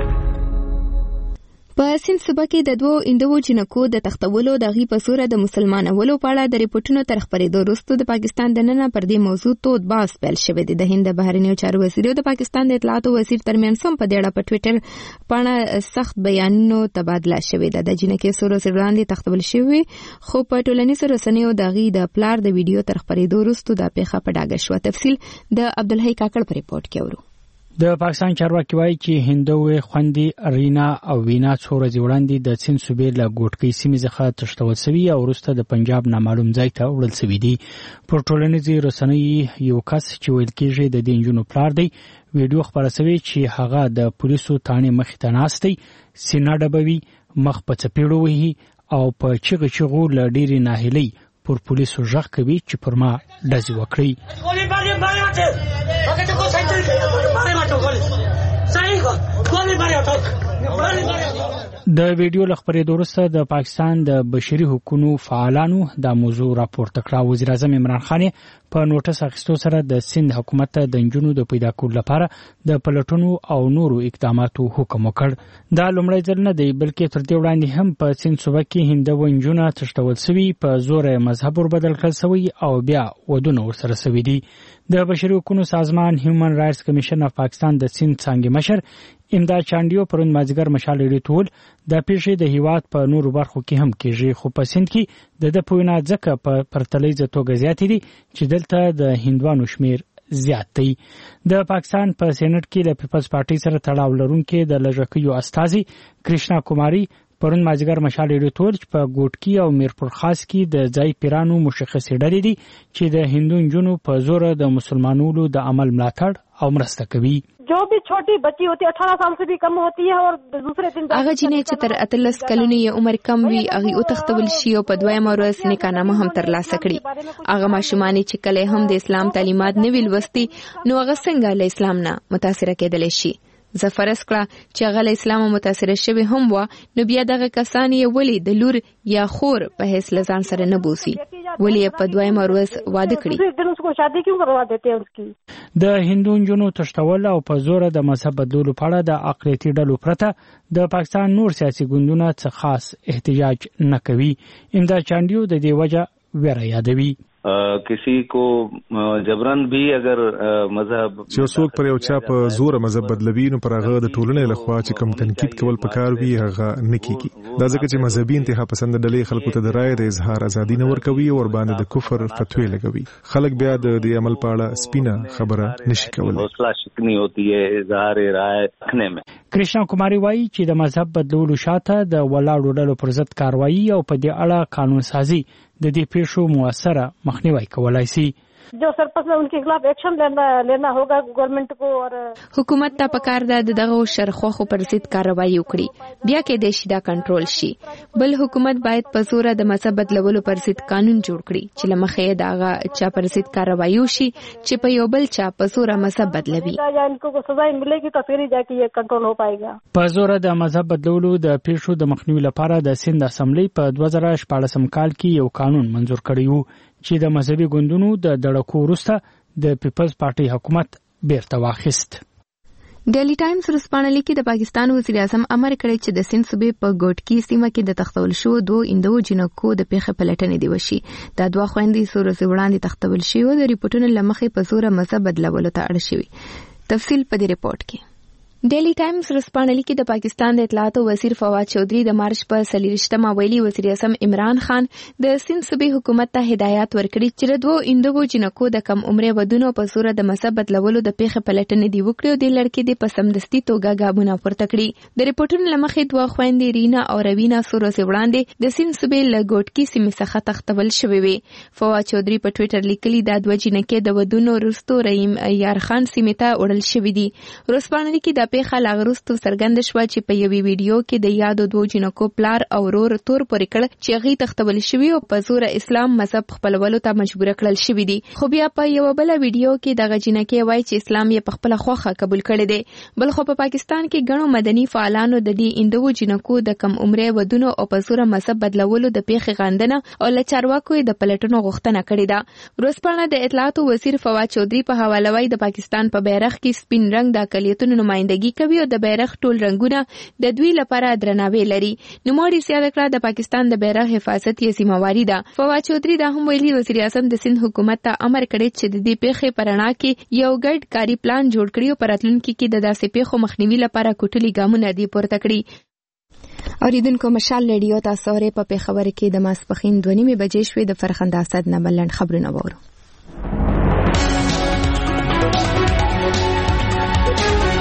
په سیند صوبه کې د دوو اندوو جنکو د تختولو د غي په صورت د مسلمانولو په اړه د ریپورتونو تر خپرېدو وروسته د پاکستان دننه پر دې موضوع تود بحث پیل شوی دی. د هند بهرنیو چارو وزیر او د پاکستان د اطلاعاتو وزیر ترمنځ هم په دې اړه په ټوئیټر باندې سخت بیانونو تبادله شوې ده. د جنکې سورو سره وړاندې تختول شوی خو په ټولنیزو رسنیو د غي د پلار د ویډیو تر خپرېدو وروسته د پیښه په ډاګه شو. تفصیل د عبدالحی کاکړ په ریپورت کې ورو. د پاکستان چارواکي وایي چې هندوې خوندې رینا او وینا څو ورځې وړاندې د سند صوبې له ګوټکۍ سیمې څخه تښتول شوي او وروسته د پنجاب نامعلوم ځای ته وړل شوي دي. پر ټولنیزې رسنیو یو کس چې ویل کېږي د دې نجونو پلار دی ویډیو خپره شوې چې هغه د پولیسو تانې مخې ته ناست دی، سینه ډبوي، مخ په څپېړو وهي او په چغې چغو له ډېرې ناهیلۍ پر پولیسو غږ کوي چې پر ما ډزې وکړئ. د ویډیو له خپرېدو وروسته د پاکستان د بشري حقوقو فعالانو دا موضوع راپورته کړه. وزیر اعظم عمران خان په نوټس اخیستو سره د سند حکومت ته د نجونو د پیدا کولو لپاره د پلټونو او نورو اقداماتو حکم وکړ. دا لومړی ځل نه دی بلکې تر دې وړاندې هم په سند صوبه کې هندو نجونه تښتول شوي، په زور مذهب وربدل کړل شوی او بیا ودونه ورسره شوي دي. د بشري حقوقو سازمان هیومن رائټس کمیشن اف پاکستان د سند څانګې مشر امداد چانډیو پرون مازیګر مشال ریټول د پیښې د هیواد په نورو برخو کې هم کېږي، خو په سند کې د د پوینا ځکه په پرتلیزه توګه زیات دي چې دلته د هندوانو شمیر زیات دی. د پاکستان په سېنات کې له پیپلز پارټي سره تړاو لرونکي د لږکیو استازي کرشنا کوماری پرون مازیګر مشال ریټول په ګوټکی او میرپور خاص کې د ځای پیرانو مشخصې ډلې دي چې د هندو نجونو په زور د مسلمانانو د عمل ملاتړ او مرسته کوي. जो भी छोटी बच्ची होती है अठारह साल से भी कम होती है और दूसरे दिन هغه جنې چې تر اتلس کلونو یې عمر کم وي هغه او تختول شي او په دویمه ورځ نکاح هم ترلاسه کړي. هغه ماشومان چې کله هم د اسلام تعلیمات نه ویل وستي نو هغه څنګه له اسلام نه متاثر کېدل شي. زه فرض کړه چې هغه له اسلام متاثر شوی هم و نو بیا دغه کسان یې ولی د لور یا خور په هیڅ لزان سره نه بوسي، ولی په دویمه ورځ واده کړي. د هندو نجونو تښتول او په زور د مذهب بدلولو په اړه د اقلیتي ډلو پرته د پاکستان نور سیاسي ګوندونه څه خاص احتجاج نه کوي. امداد چانډیو د دې وجه ویره یادوي. کسی کو جبرن بھی اگر مذهب چې څوک پر یو چا په زور مذهب بدلوي نو پر هغه د ټولنې لخوا چې کم تنقید کول پکار وي هغه نه کیږي. دا ځکه چې مذهبي انتها پسند ډلې خلکو ته د رائے د اظهار ازادي نه ورکوي او ور باندې د کفر فتوی لګوي. خلک بیا د دې عمل په اړه سپینه خبره نشي کولای. حوصله شکنی ہوتی ہے اظهار رائے رکھنے میں. کرشنا کوماری وایي چې د مذهب بدلولو شاته د ولاړو ډلو پر ضد کاروایی او په دې اړه قانون سازي د دې پیښو موثره مخنیوي کولای شي. जो सरपंच है उनके खिलाफ एक्शन लेना लेना होगा गवर्नमेंट को और حکومت ته پکار ده دغه شرخوخو پر ضد کاروایی وکړي، بیا کې د شیدا کنټرول شي. بل حکومت باید په زور د مذهب بدلولو پر ضد قانون جوړ کړي چې لمخې دغه چا پر ضد کاروایی وشي چې په یو بل چا په زور مذهب بدلوي. یا انکو کو سزا ملےږي تو پھر جا کے یہ کنټرول ہو پائے گا. په زور د مذهب بدلولو د پیښو د مخنیوي لپاره د سند اسمبلی په دوه زره شپاړسم کال کې یو قانون منزور کړی وو چې د مذهبي ګوندونو د دړکو وروسته د پیپلز پارټي حکومت بیرته واخیست. ډیلی ټایمز ورسپانلی کې د پاکستان وزیر اعظم امر کړی چې د سند صوبې په ګوټکی سیمه کې د تختول شو دوه اندو جنکو د پیښه پلټنې دی وشي. دا دوه خويندې سورې وړاندې تختول شي او د ریپورتونو لمخې په زور مذهب بدلولو ته اړ شوی. تفصیل په دې ریپورت کې. ډیلی ټایمز ورسپانلی کې د پاکستان د اطلاعات وزیر فواد چودھری د مارچ په څلوېښتمه ویلي وزیر اعظم عمران خان د سند صوبې حکومت ته هدایت ورکړي چې د دوه اندو جنکو د کم عمره ودونو په زور د مذهب بدلولو د پیښه پلټنې دی وکړي او د لړکې د پسمدستي توګه ګابونه پورته کړي. د ریپورتونو لمخې دوه خويندې رینا او روینا سورې وړاندې د سند صوبې له ګوټکی سیمې څخه تختول شوې وي. فواد چودھری په ټوئیټر لیکلي دا دوه جنکې د ودونو وروسته رحیم یار خان سیمې ته وړل شوې دي. ورسپانلی کې د پیښه لاغرستو څرګند شو چې په یوې ویډیو کې د یادو دوه جنکو پلار او ورور تور پورې کړ چې هغه تختول شوی او په زور اسلام مذهب خپلولو ته مجبور کړل شوی دي. خو بیا په یو بل ویډیو کې دغه جنکې وایي چې اسلام یې په خپل خوخه قبول کړی دی. بل خو په پاکستان کې غنو مدني فعالانو د دې اندو جنکو د کم عمره ودونو او په زور مذهب بدلولو د پیښې غندنه او لچارواکو د پلټنو غوښتنه کړې ده. ورسپانه د اطلاعات وزیر فواد چودھری په حواله وایي د پاکستان په بیرغ کې سپین رنگ د اقلیتونو نمائندګي کوي او د بیرغ ټول رنگونه د دوی لپاره درناوی لري. نو موري سیاده کړه د پاکستان د بیرغ حفاظت یې ذمہواری ده. فواد چودھری دا هم ویلي وزیر اعظم د سند حکومت ته امر کړی چې د دې پیښې پرانا کې یو ګډ کاری پلان جوړ کړي او پراتلونکو کې د داسې پیښو مخنیوي لپاره کوټلي ګامونه دی پورته کړي. اوریدونکو مشال ریډیو تاسو ری په پیښور کې د ماسپخین دوه نیمه بجې شوې د فرخنده اسد نه بلند خبرونه وورو.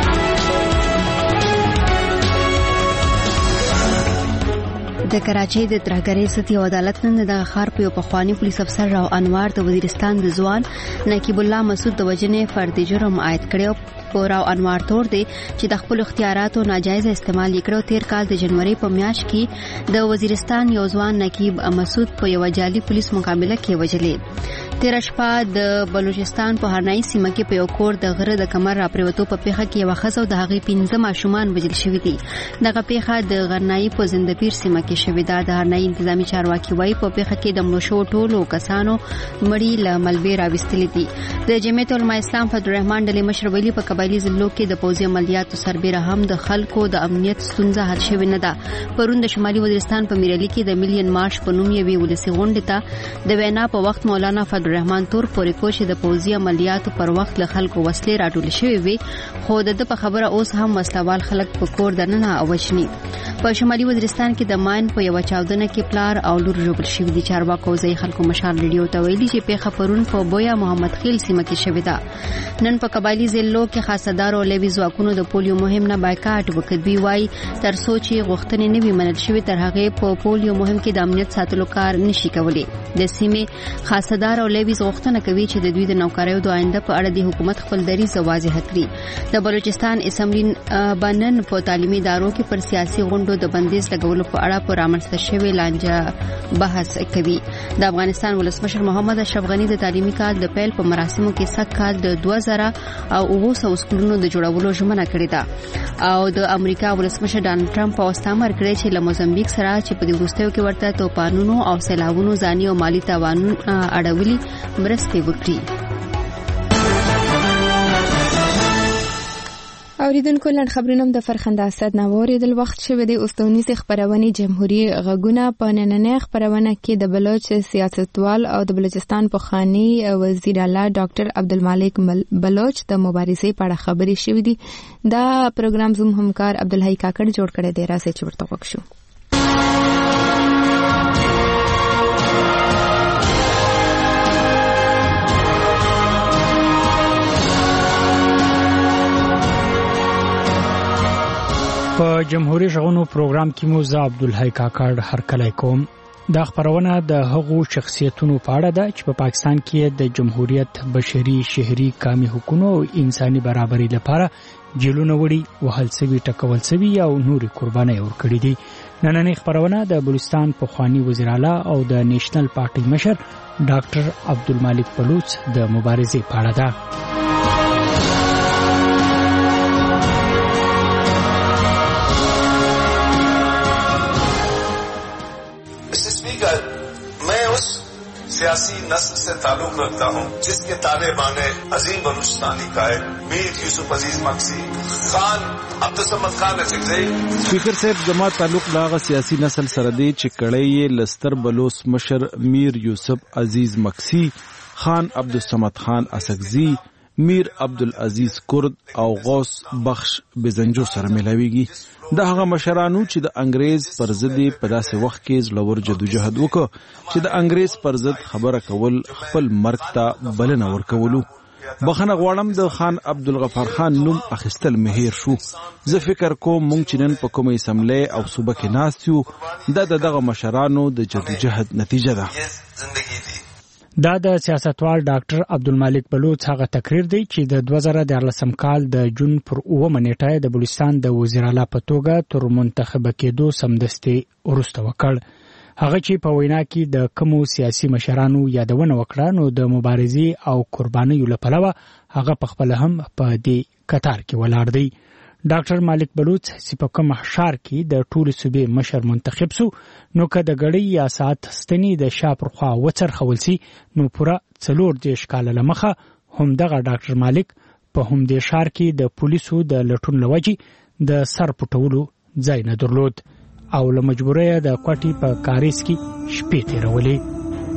د کراچۍ د ترهګرۍ ضد یو عدالت نن د ښار په یو پخواني پولیس افسر راو انوار د وزیرستان د ځوان نقیب الله مسعود د وجنې فردي جرم عاید کړی او راو انوار تور دی چې د خپل اختیاراتو ناجایز استعمال وکړو. تیر کال د جنوري په میاشت کې د وزیرستان یو ځوان نقیب مسعود په یو جعلي پولیس مقابله کې وجلې. تیر شپه د بلوچستان په هرنای سیمه کې په یو کور د غره د کمر راپریوتو په پیخه کې یو خزو د هغې پنځه ماشومان وژل شوي دي. دغه پیخه د غرنای په زندپیر سیمه کې شوې ده. د هرنای انتظامی چارواکي وایي په پیخه کې د مړو شوو ټولو کسانو مړي له ملبې راوستلي دي. د جمعیت علماء اسلام فضل الرحمن ډلې مشر ویلي په قبایلي ضلعو کې د پوځي عملیاتو سربېره هم د خلکو د امنیت ستونزه حل شوې نه ده. پرون د شمالي وزیرستان په میرعلي کې د میلیون مارش په نوم یوې ولسي غونډې ته د وینا په وخت مولانا فضل الرحمن تور پورې کوشش د پوځي عملیاتو پر وخت له خلکو وسلې راټول شوې وي خو د په خبره اوس هم وسلوال خلک په کور دننه اوښني. په شمالي وزیرستان کې د ماین په یو چاودنه کې پلار او لور ژوبل شوي دي. چارواکو ځای خلکو مشال ریډیو ته ویلي چې پیښه پرون په بویا محمد خیل سیمه کې شوې ده. نن په قبایلي ضلعو کې خاصدار او لوي ځواکونو د پولیو مهم نه بایکاټ وکړ. دوی وایي تر څو چې غوښتنې نه وي منل شوې تر هغې په پولیو مهم کې د امنیت ساتلو کار نشي کولی. د سیمې خاصدار او لوي غوښتنه کوي چې د دوی د نوکریو د آینده په اړه د حکومت خپل دریځ واضح کړي. د بلوچستان اسمبلی بنن په تعلیمي ادارو کې پر سیاسي غونډو د بندیز لګولو په اړه په رامنځته شوې لانجه بحث کوي. د افغانستان ولسمشر محمد اشرف غنی د تعلیمي کال د پیل په مراسمو کې سږ کال د دوه زره او اوه سوه سکولونو د جوړولو ژمنه کړې ده او د امریکا ولسمشر ډانلډ ټرمپ په واسطه امر کړی چې له موزمبیک سره چې په دې وروستیو کې ورته توپانونو او سیلابونو ځاني او مالي تاوانونه اړولي مرستې وکړي. اوریدونکو لنډ خبرونه د فرخنده اسد نه اوریدل وخت شوه د اوستونیز خبرونه جمهوریت غږونه په نننۍ خبرونه کې د بلوچ سیاستوال او د بلوچستان پخوانی وزیر اعلی ډاکټر عبدالمالک بلوچ د مبارزې په اړه خبرې شوې دي. دا پروګرام زموږ همکار عبدالحی کاکړ جوړ کړی دی. راځي چې ورته وکړو. په جمهوریت غونو پروګرام کې مو زه عبدالحی کاکړ هر کله کوم. دا خبرونه د هغو شخصیتونو په اړه ده چې په پا پاکستان کې د جمهوریت بشري شهري کامي حقوقو او انساني برابرۍ لپاره جیلونه وړي وهل سوي ټکول سوي او نوري قرباني ورکړي دي. نننۍ خبرونه د بلوچستان پخوانی وزیر اعلی او د نېشنل پارټي مشر ډاکټر عبدالمالک بلوچ د مبارزې په اړه ده. सियासी नस्ल से ताल्लुक रखता हूँ जिसके ताने बाने अजीम बलूचिस्तानी कायद मीर यूसुफ अजीज मक्सी खान अब्दुलसमद खान अचकज़ई. स्पीकर साहब जमा ताल्लुक لاغه سیاسي نسل سره دی چې کړی لستر بلوچ مشر میر یوسف عزیز مکسی خان عبدالصمد خان اسکزی میر عبدالعزیز کرد او غوث بخش بزنجور سره ملاویږي. د هغه مشرانو چې د انګريز پر ضد په داسې وخت کې زلور جدوجہد وکړ چې د انګريز پر ضد خبره کول خپل مرګ ته بلنه ورکولو. بخنه غواړم د خان عبدالغفار خان نوم اخیستل مهیر شو. زه فکر کوم مونږ چې نن په کومه اسمبلی او صوبه کې ناست یو دا دغه مشرانو د جدوجہد نتیجه ده. دا د سیاستوال ډاکټر عبدالمالک بلوچ هغه تقریر دی چې د دوه زره دیارلسم کال د جون پر اوومه نیټه د بلوچستان د وزیر اعلی په توګه تر منتخب کېدو سمدستي وروسته وکړ. هغه چې په وینا کې د کومو سیاسي مشرانو یادونه وکړه نو د مبارزې او قربانیو لپاره هغه په خپل هم په دې کتار کې ولاړ دی. ډاکټر مالک بلوچ چې په کوم ښار کې د ټولو صوبې مشر منتخب سو نو که د غړي یا سات ستنی د شاپر خوا وڅرخول سي نو پورا څلور دیش کال لمخه هم دغه ډاکټر مالک په هم د ښار کې د پولیسو د لټون لوجي د سر پټولو ځای نه درلود او له مجبورۍ د کوټي په کاریس کې شپې تیرولې.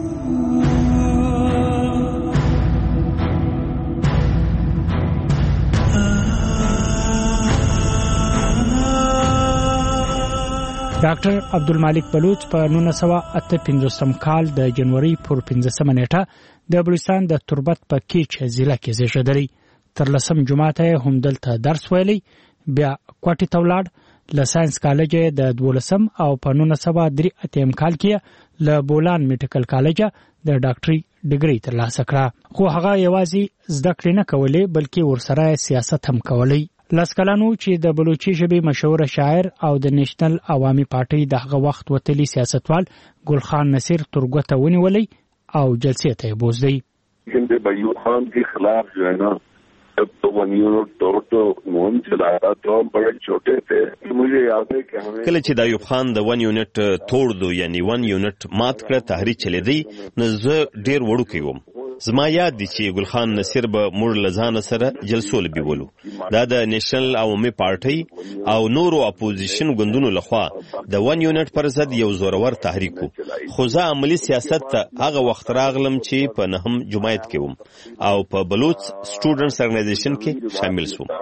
ډاکټر عبدالمالک بلوچ په نولس سوه اته پنځوسم کال د جنوري پر پنځمه نیټه د بلوچستان د تربت په کیچ ضلع کې زیږیدلی. تر لسم جمعه ته هم دلته درس ویلی، بیا کوټې ته ولاړ. له ساينس کالج د دولسم او په نولس سوه درې اتیا کال کې له بولان میډیکل کالج د ډاکټري ډیګري ترلاسه کړه، خو هغه یوازې زده کړې نه کولې بلکې ورسره سیاست هم کولی. لس کلنو چې د بلوچي ژبې مشهور شاعر او د نیشنل عوامي پارټۍ د هغه وخت وتلی سیاستوال ګل خان نصیر تر ګوته ونیولی او جلسې ته یې بوزدی. د ایوب خان کے خلاف جو ہے نا جب تو ون یونٹ توڑ تو مہم چلایا تو ہم بڑے چھوٹے تھے. مجھے یاد ہے کہ ہمیں کله چې د ایوب خان د ون یونټ توړ دو یعنی ون یونټ مات کړه تحریک چلیدی نو زه ډیر وړوکی وم. زما یاد دي چې ګل خان نصیر به موږ لزان سره جلسو لبیولو. دا د نیشنل عوامي پارټۍ او نورو اپوزیشن ګوندونو لخوا د ون یونټ پر ضد یو زورور تحریک وو. خو زه عملی سیاست ته هغه وخت راغلم چې په نهم جمعیت کې وم او په بلوچ سټوډنټس ارګنایزیشن کې شامل شوم.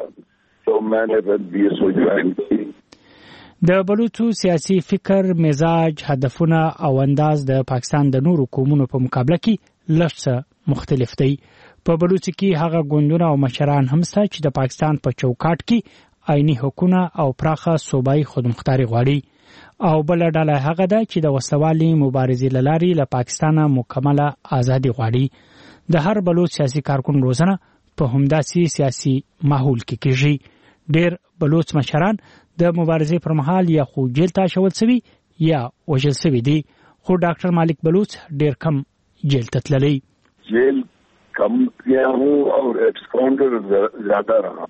د بلوچو سیاسي فکر، مزاج، هدفونه او انداز د پاکستان د نورو قومونو په مقابله کې لږ مختلف دی. په بلوچ کې هغه ګوندونه او مشران هم سته چې د پاکستان په چوکاټ کې عیني حقونه او پراخه صوبایي خودمختاري غواړي او بل ډله هغه ده چې د وسوالي مبارزې لاري له پاکستانه مکمله ازادي غواړي. د هر بلوچ سیاسي کارکون روزنه په همداسې سیاسي ماحول کې کېږي. ډېر بلوچ مشران د مبارزې پر مهال یا خو جیل ته اچول سوي یا وژل سوي دي، خو ډاکټر مالک بلوچ ډېر کم جیل ته تللی. जेल कम किया हूँ और एक्सकाउंटर ज्यादा रहा.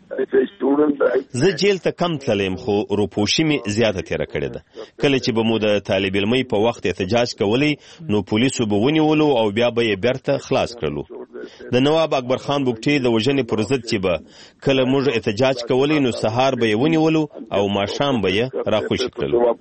زه جیل ته کم تلم خو روپوشي می زیاته تیر کړې ده. کله چې به مو د طالب علمي په وخت احتجاج کولی نو پولیسو به ونیولو او بیا به یې بیرته خلاص کړلو. د نواب اکبر خان بوکټي د وژنې پر ضد چې به کله موږ احتجاج کولی نو سهار به یې ونیولو او ماښام به یې راخوشي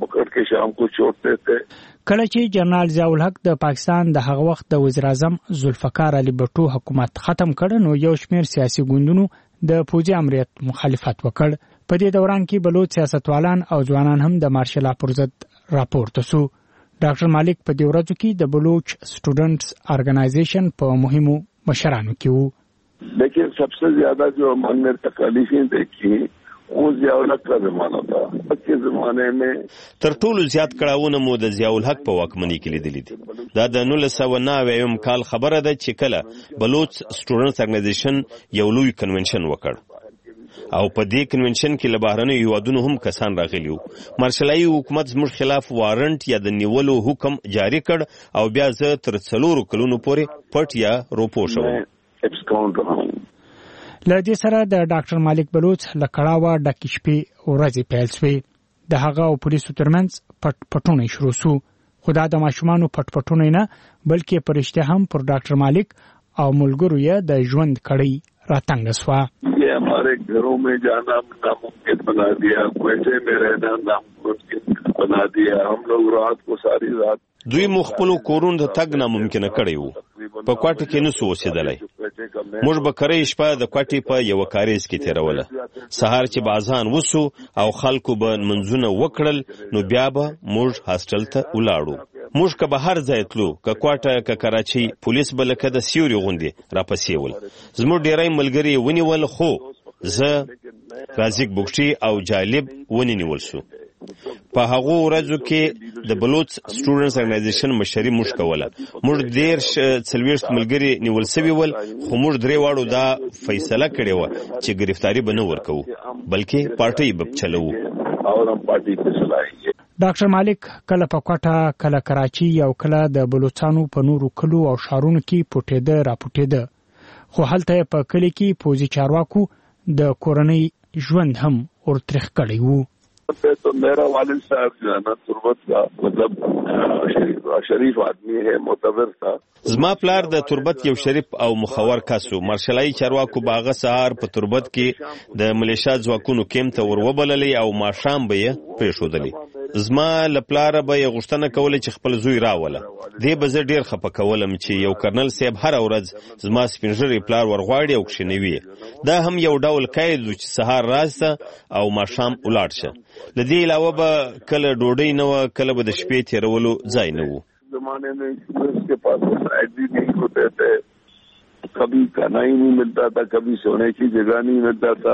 کړلو. کله چې جنرال ضیاء الحق د پاکستان د هغه وخت د وزیر اعظم ذوالفقار علي بټو حکومت ختم کړ نو یو شمېر سیاسي ګوندونو د پوځي امریت مخالفت وکړ. په دې دوران کې بلوچ سیاستوالان او ځوانان هم د مارشل لا پر ضد راپورته سو. ډاکټر مالک په دې ورځو کې د بلوچ سټوډنټس ارګنایزیشن په مهمو مشرانو کې وو. لیکن सबसे ज्यादा जो हमने तकलीफें देखी वो ضیاء الحق کا زمانہ تھا. کے زمانے میں تر ټولو زیات کړهونه مو د ضیاء الحق په واکمنۍ کې لیدلې دي. دا د نولس سوه نهه اویایم کال خبره ده چې کله بلوچ سټوډنټس ارګنایزیشن یو لوی کنونشن وکړ او په دې کنونشن کې له بهرنیو هیوادونو هم کسان راغلي وو. مارشلایي حکومت زموږ خلاف وارنټ یا د نیولو حکم جاری کړ او بیا زه تر څلورو کلونو پورې پټ یا روپو شوم. له دې سره د ډاکټر مالک بلوچ له کړاوه ډکې شپې ورځې پیل شوې. د هغه او پولیسو ترمنځ پټ پټونه شروع شو. خو دا د ماشومانو پټ پټونه نه بلکې په رښتیا هم پر ډاکټر مالک او ملګرو یې د ژوند کړۍ راتنګه شوه. یہ ہمارے گھروں میں جانا ناممکن بنا دیا، کوئٹے میں رہنا ناممکن بنا دیا. ہم لوگ رات کو ساری رات دوی مو خپلو کورونو ته تګ ناممکنه کړی وو. په کوټه کې نسو اوسېدلی. موږ به کرۍ شپه د کوټې په یوه کاریز کې تېروله. سهار چې به اذان وسو او خلکو به لمونځونه وکړل نو بیا به موږ هاسټل ته ولاړو. موږ که به هر ځای تلو، که کوټه که کراچۍ، پولیس به لکه د سیوري غوندې راپسې ول. زموږ ډېری ملګري یې ونیول خو زه، رازق بوکټي او جالب ونیول سو. په هغو ورځو کې د بلوچ سټوډنټس ارګنایزیشن مشري موږ کوله. موږ دېرش څلوېښت ملګري نیول سوي ول خو موږ درې واړو دا فیصله کړې وه چې ګرفتاري به نه ورکوو بلکې پارټۍ به چلوو. ډاکټر مالک کله په کوټه، کله کراچي او کله د بلوچستانو په نورو کلو او ښارونو کې پټېده راپټېده. خو هلته په کلي کې پوځي چارواکو د کورنۍ ژوند هم ورترخ کړی وو. تو میرا والد صاحب جو ہے نا تربت کا مطلب شریف آدمی ہے، معتبر تھا. زما پلار د تربت یو شریف او مخور کس و. مارشلایي چارواکو به هغه سهار په تربت کې د ملیشا ځواکونو کیمپ ته ور وبللی او ماښام به یې پرېښودلی. زما له پلاره به یې غوښتنه کوله چې خپل زوی راوله. دې به زه ډېر خفه کولم چې یو کرنل صاحب هره ورځ زما سپین ږیری پلار ورغواړي او کښېنوي. دا هم یو ډول قید و چې سهار راسه او ماښام ولاړ شه. له دې علاوه به کله ډوډۍ نه وه، کله به د شپې تېرولو ځای نه و. زمانے میں اس کے پاس وسائل بھی نہیں ہوتے تھے، کبھی کھانا ہی نہیں ملتا تھا، کبھی سونے کی جگہ نہیں ملتا تھا.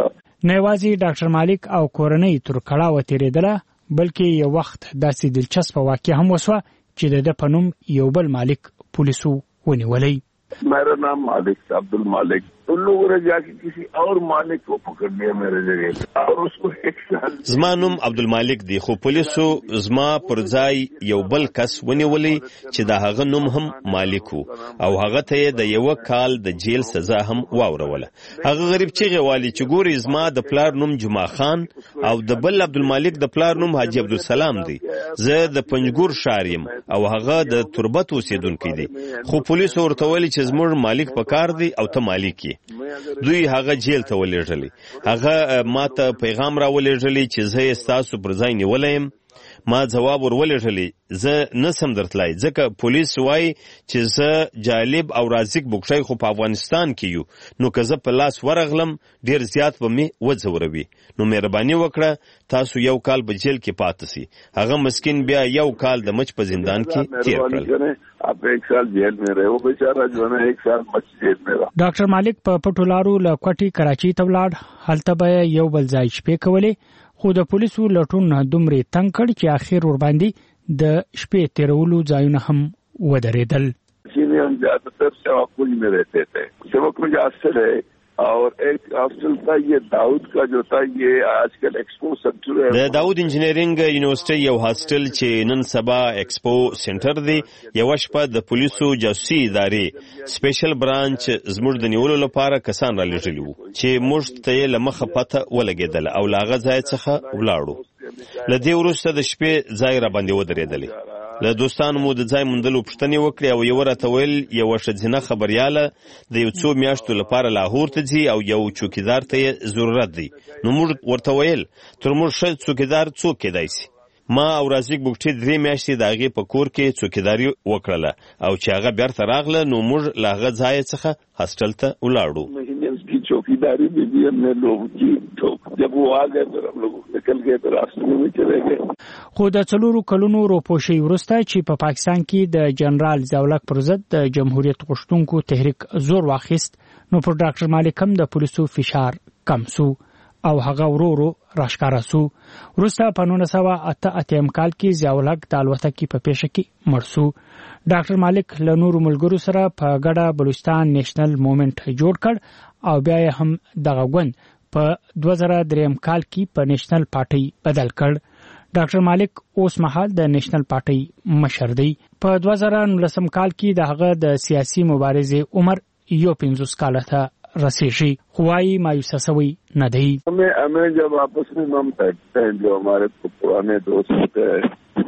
نه یوازې ډاکټر مالک او کورنۍ تر کړه وتیریدله بلکې یو وخت داسې دلچسپ واقعه هم وسوه چې د په نوم یو بل مالک پولیسو ونیولی. मेरा नाम मालिक अब्दुल मालिक. उन लोगों ने जाके किसी और मालिक को पकड़ लिया मेरे जगह और उसको एक साल. زما نوم عبدالمالک دی خو پولیسو زما پر ځای یو بل کس ونیولی چې د هغه نوم هم مالک وو او هغه ته د یو کال د جیل سزا هم واوروله. هغه غریب چیغې والی چې ګوري زما د پلار نوم جمعه خان او د بل عبدالمالک د پلار نوم حاجی عبدالسلام دی. زه د پنجګور ښار یم او هغه د تربت اوسیدونکی دی. خو پولیسو ورته ویلي چې زموږ مالک پکار دی او ته مالک یې. دوی هغه جیل ته ولېږلی. هغه ما ته پیغام را ولېږلی چې زه یې ستاسو پر ځای نیولی یم. ما جواب ور ولېږلی زه نسم درتلای ځکه پولیس وایي چې زه جالب او رازق بوکشی خو په افغانستان کې یو نو که زه په لاس ورغلم ډیر زیات به مې وځوروي. نو مهرباني وکړه تاسو یو کال په جیل کې پاتې سي. هغه مسکین بیا یو کال د مچ په زندان کې تیر کړل. आप एक साल जेल में रहे वो बेचारा जो है एक साल मच जेल में रहा. ډاکټر مالک په پټو لارو له کوټي کراچي ته ولاړ. هلته به یو بل ځای شپې کولې خو د پولیسو لټون دومره تنګ کړ چې اخر ور باندې د شپې تیرولو ځایونه هم ودرېدل. چینه هم زیادتر سواکوج میں رہتے تھے. سواکوج ہاسٹل ہے اور ایک ہاسٹل تھا یہ داؤد کا جو تھا یہ آج کل ایکسپو سنٹر ہے. د داؤد انجینرینګ یونیورسيټي یو هاسټل چې نن سبا ایکسپو سنټر دی یو شپه د پولیسو جاسوسي ادارې سپیشل برانچ زموږ د نیولو لپاره کسان را لېږلي وو چې موږ ته یې له مخه پته ولګېدل او له هغه ځای څخه ولاړو. له دې وروسته د شپې ځای را باندې ودرېدلی. له دوستانو مو د ځای موندلو پوښتنې وکړې او یو راته ویل یوه ښځینه خبریاله د یو څو میاشتو لپاره لاهور ته ځي او یو چوکیدار ته یې ضرورت دی. نو موږ ورته ویل تر موږ ښه چوکیدار څوک کیدای شي. ما او رازق بوکټي درې میاشتې د هغې په کور کې چوکیداري وکړله او چې هغه بیرته راغله نو موږ له هغه ځایه څخه هاسټل ته ولاړو. चौकीदारी में भी हमने लोग की तो जब वो आ गए तो हम लोग निकल गए तो रास्ते में चले गए. خو د څلورو کلونو روپوشي وروسته چې په پا پاکستان کې د جنرال ضیاءالحق پر ضد د جمهوریت غوښتونکو تحریک زور واخیست نو پر ډاکټر مالک هم د پولیسو فشار کم سو او هغه ورو ورو راشکاره سو. وروسته په نولس سوه اته اتیا کال کې ضیاءالحق د الوتکې په پیښه کې مړ سو. ډاکټر مالک له نورو ملګرو سره په ګډه بلوچستان نیشنل موومنټ جوړ کړ او بیا یې هم دغه ګوند په دوه زره درې کال کې په نیشنل پارټي بدل کړ. ډاکټر مالک اوس مهال د نیشنل پارټي مشر دی. په دوه زره نولس کال کې د هغه د سیاسي مبارزې عمر یو پنځوس کاله ته رسیږي خو وايي مایوسه سوی نه دی. हमें हमें जब आपस में हम बैठते हैं जो हमारे पुराने दोस्त होते हैं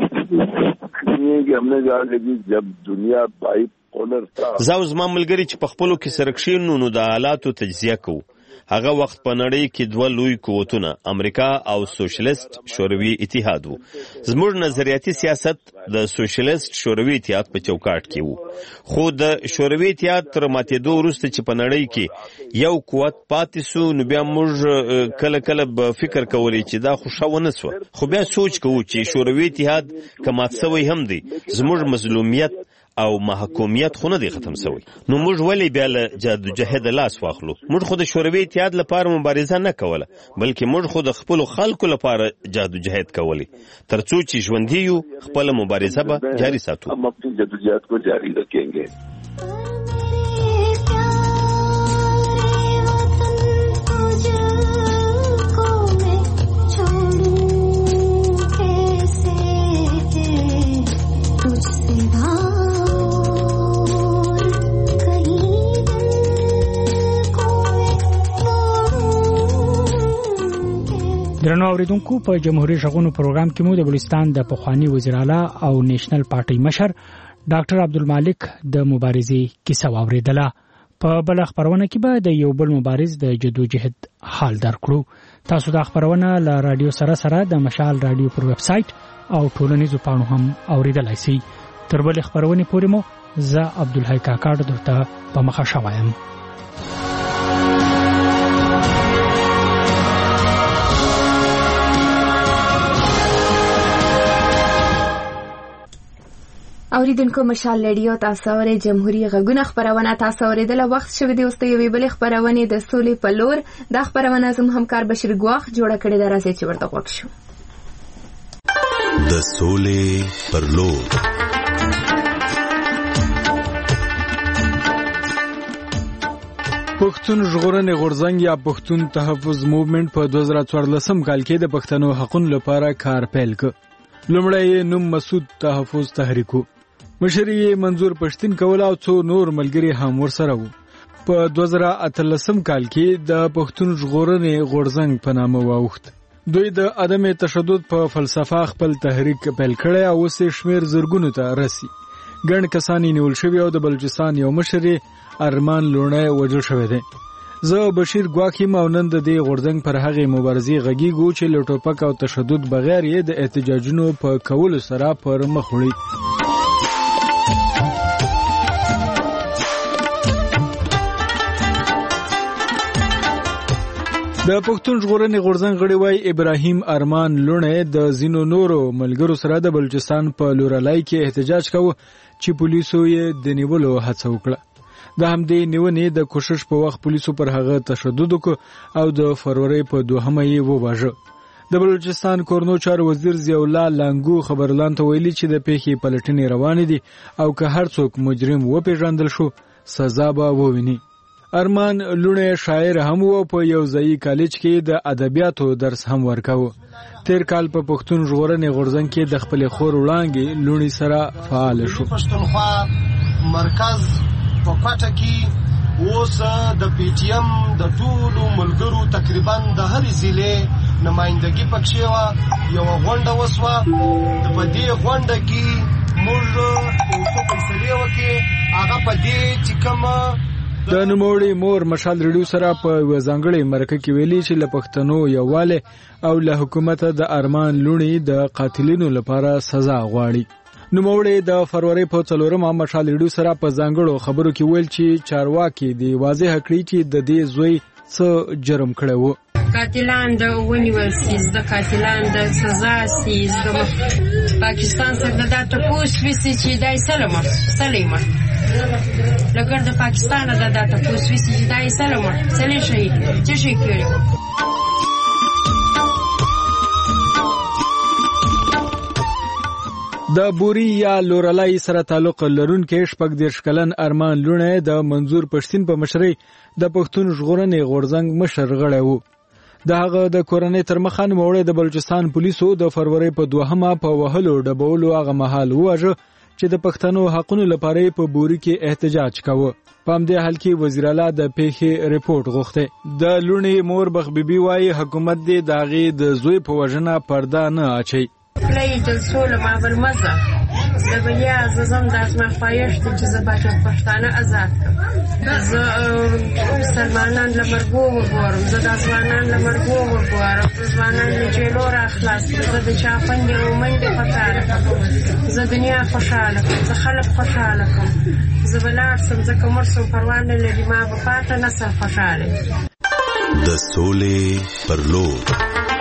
कि हमने कहा कि जब दुनिया बाई पोलर था زه زما ملګری چې په خپلو کې سره کښېنو نو د حالاتو تجزیه کوو. هغه وخت په نړۍ کې دوه لوی قوتونه امریکا او سوشلیست شوروي اتحاد وو. زموږ نظریاتي سیاست د سوشلیست شوروي اتحاد په چوکاټ کې وو خو د شوروي اتحاد تر ماتېدو وروسته چې په نړۍ کې یو قوت پاتې سو نو بیا موږ کله کله به فکر کولی چې دا خو ښه ونه سوه خو بیا سوچ کوو چې شوروي اتحاد که مات سوی هم دی زموږ مظلومیت او محکومیت خو نه دی ختم سوی نو موږ ولې بیا له جدوجهد لاس واخلو. موږ خو د شوروي اتحاد لپاره مبارزه نه کوله بلکې موږ خو د خپلو خلکو لپاره جدوجهد کولی. تر څو چې ژوندي یو خپله مبارزه به جاري ساتو. हम अपनी जदोजहद को जारी रखेंगे. درنو اوریدونکو په جمهوریت شغونو پروګرام کې مو د بلوچستان د پخوانی وزیر اعلی او نیشنل پارټي مشر ډاکټر عبدالمالک د مبارزې کیسه واوریدله. په بل خبرونه کې به د یو بل مبارز د جدوجهد حال درکړو. تاسو د خبرونه له رادیو سره سره د مشال رادیو پر ویب سټ او ټولنیزو پاڼو هم اوریدلای شئ. تر بل خبرونه پورې مو زه عبدالحی کاکړ درته په مخه شوایم. اوریدونکو مشال ریډیو تاسو اورئ جمهوریت غږونه خبرونه تاسو اوریدل وخت شوه د اوسته یوې بلې خبرونه د سولې په لور د خبرونه زم همکار بشیر ګواخ جوړ کړی د راځي چې ورته وښ شو د سولې پر لور پښتون ژغورنې غورځنګ یا پښتون تحفظ موومېنټ په دوه زره څوارلسم کال کې د پښتنو حقوقو لپاره کار پیل کړ. لومړی نوم مسعود تحفظ تحریک و. مشر یې منظور پښتین کول او څو نور ملګري هم ورسره وو. په دوه زره اتلسم کال کې د پښتون ژغورنې غورځنګ په نامه واوښت. دوی د عدم تشدد په فلسفه خپل تحریک پیل کړی او اوس شمیر زرګونو ته رسي. ګڼ کسان نیول شوي او د بلوچستان یو مشر ارمان لونی وژل شوی دی. زه بشیر ګواخ یم او نن د دې غورځنګ پر هغې مبارزې غږیږو چې له ټوپک او تشدد بغیر یې د احتجاجونو په کولو سره پر مخ وړي. د پښتون ژغورنې غورځنګ غړي وای ابراهیم ارمان لونی د زینو نورو ملګرو سره د بلوچستان په لورلای کې احتجاج کاوه چې پولیسو یې د نیولو هڅه وکړه. د همدې نیونې د کوشش په وخت پولیسو پر هغه تشدد وکړ او د فروری په دوهمه یې وواژه. د بلوچستان کورنو چارو وزیر ضیاء الله لانګو خبرلان ته ویلي چې د پیښې پلټنې روانې دي او که هر څوک مجرم وپېژندل شو سزا به وویني. ارمان لونی شاعر هم و په یو ځایي کالج کې د ادبیاتو درس هم ورکاوه. تیر کال په پښتون ژغورنې غورځنګ کې د خپل خور وړاندې لونی سره فعال شو. پښتونخوا مرکز په پټه کې اوس د پی ټی ایم د ټولو ملګرو تقریبا د هرې ضلع نمائندګي پکښې وه. یوه غونډه وسوه. د په دې غونډه کې موږ یو څو فیصلې وکړې. هغه په دې چې کومه د نوموړي مور مشال ریډیو سره په یوه ځانګړې مرکه کې ویلي چې له پښتنو یووالی او له حکومته د ارمان لونی د قاتلینو لپاره سزا غواړي. نوموړي د فروری په څلورمه مشال ریډیو سره په ځانګړو خبرو کې ویل چې چارواکي د واضح کړي چې د دې زوی څه جرم کړی و. قاتلان د ونیول سي د قاتلان د سزا سي د پاکستان څخه د تاسو وسي چې دای سلام سلام لکه د پاکستان د تاسو وسي چې دای سلام سلام شي چې شي کړو. د بوري یا لورلای سره تعلق لرونکي شپږ دېرش کلن ارمان لونی د منظور پښتین په مشرۍ د پښتون ژغورنې غورځنګ مشر غړی و. د هغه د کورنۍ تر مخه نوموړی د بلوچستان پولیسو د فروری په دوهمه په وهلو ډبولو هغه مهال وواژه چې د پښتنو حقونو لپاره په بوري کې احتجاج کاوه. په همدې حال کې وزیر اعلی د پیښې رپورټ غوښته. د لونی مور بخ بیبي وایي حکومت دې د هغې د زوی په وژنه پرده نه اچوي. پلی د سوله ما بل مزه د بیا زم د اسما خواهش چې زه باید پښتانه آزاد کړم. زه مسلمانان له مرګو وګورم. زه د ځوانان له مرګو وګورم. ځوانان له جیلو راخلاص کړم. زه د چا خوندې او منډې خوشحاله کړم. زه دنیا خوشحاله کړم. زه خلک خوشحاله کړم. زه به لاړ شم ځکه مړ شم پروا نه لري. ما به پاته نه سم خوشحاله. د سولې پر لور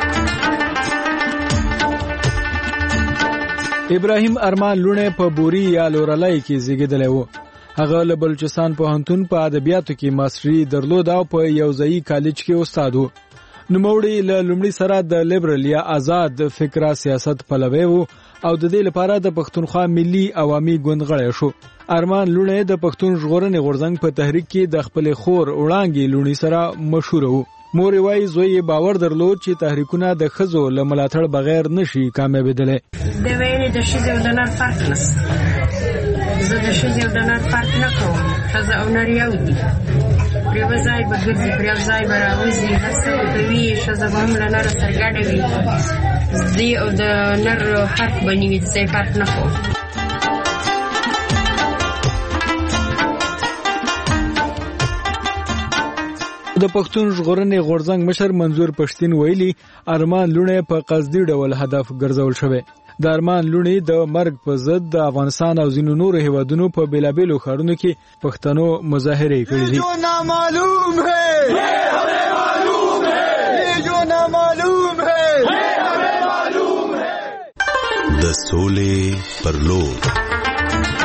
ابراهیم ارمان لونی په بوري یا لورلای کې زیږیدلی و. هغه له بلوچستان پوهنتون په ادبیاتو کې ماستري درلود او په یو ځایي کالج کې استاد و. نوموړي له لومړي سره د لیبرل یا آزاد فکره سیاست پلوی و او د دې لپاره د پښتونخوا ملي عوامي ګوند غړی شو. ارمان لونی د پښتون ژغورنې غورځنګ په تحریک کې د خپل خور وړاندې لونی سره مشهور و. مور وایي زوی یې باور درلود چې تحریکونه د ښځو له ملاتړ بغیر نشي کامیابېدلی. د ویلې د ښځې او د نر فرق نشته. زه د ښځې او د نر فرق نه کوم. ښځه او نر یو دي. پر یوه ځای به ګرځي پر یو ځای به راوځي. هر څه به کوي. ښځه به هم له نره سره ګډه وي. دوی او د نر فرق به نه وي. د ځای فرق نه کوم. د پښتون ژغورنې غورځنګ مشر منظور پښتین ویلي ارمان لونی په قصدي ډول هدف ګرځول شوی. د ارمان لونی د مرګ په ضد د افغانستان او ځینو نورو هیوادونو په بیلابیلو ښارونو کې پښتنو مظاهرې کړې دي. د سولې پر لور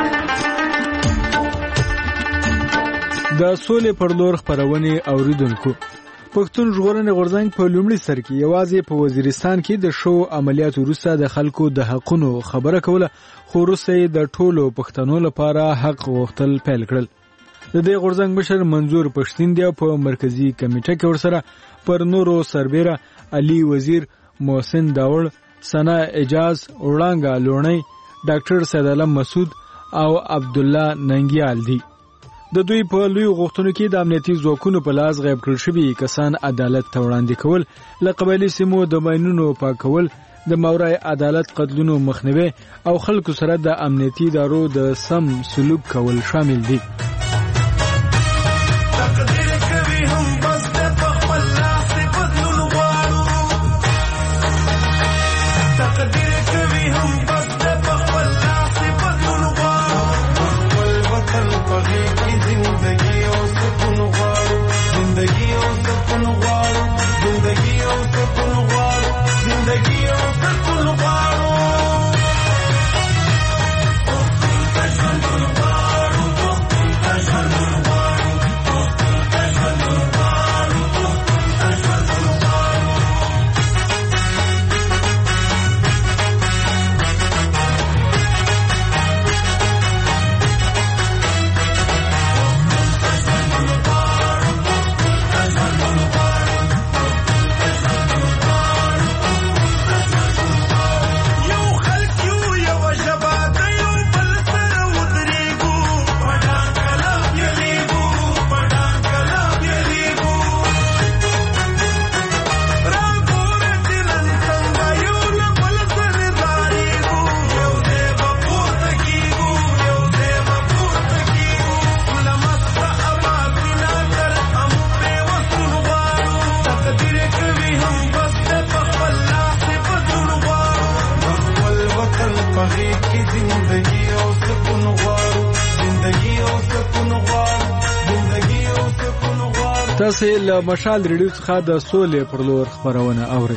د سولې پر لور خبرونه اوریدونکو. پښتون ژغورنې غورځنګ په لومړي سر کې یوازې په وزیرستان کې د شو عملیات وروسته د خلکو د حقونو خبره کوله، خو وروسته د ټولو پښتنو لپاره حق غوښتل پیل کړل. د دې غورځنګ مشر منظور پښتین دی په مرکزی کمیټه کې ورسره پر نورو سربېره علي وزیر، محسن داوړ، سنا اجاز، وړانګه لونی، ډاکټر سید علم مسعود او عبد الله ننګیال دي. د دوی په لوی غوښتنو کې د امنیتي ځواکونو په لاس غیب کړل شوي کسان عدالت ته وړاندې کول، له قبایلي سیمو د ماینونو پاکول، د ماورای عدالت قتلونو مخنیوي او خلکو سره د امنیتي ادارو د سم سلوک کول شامل دي. تاسو له مشال ریډیو څخه د سولې پر لور خبرونه اورئ.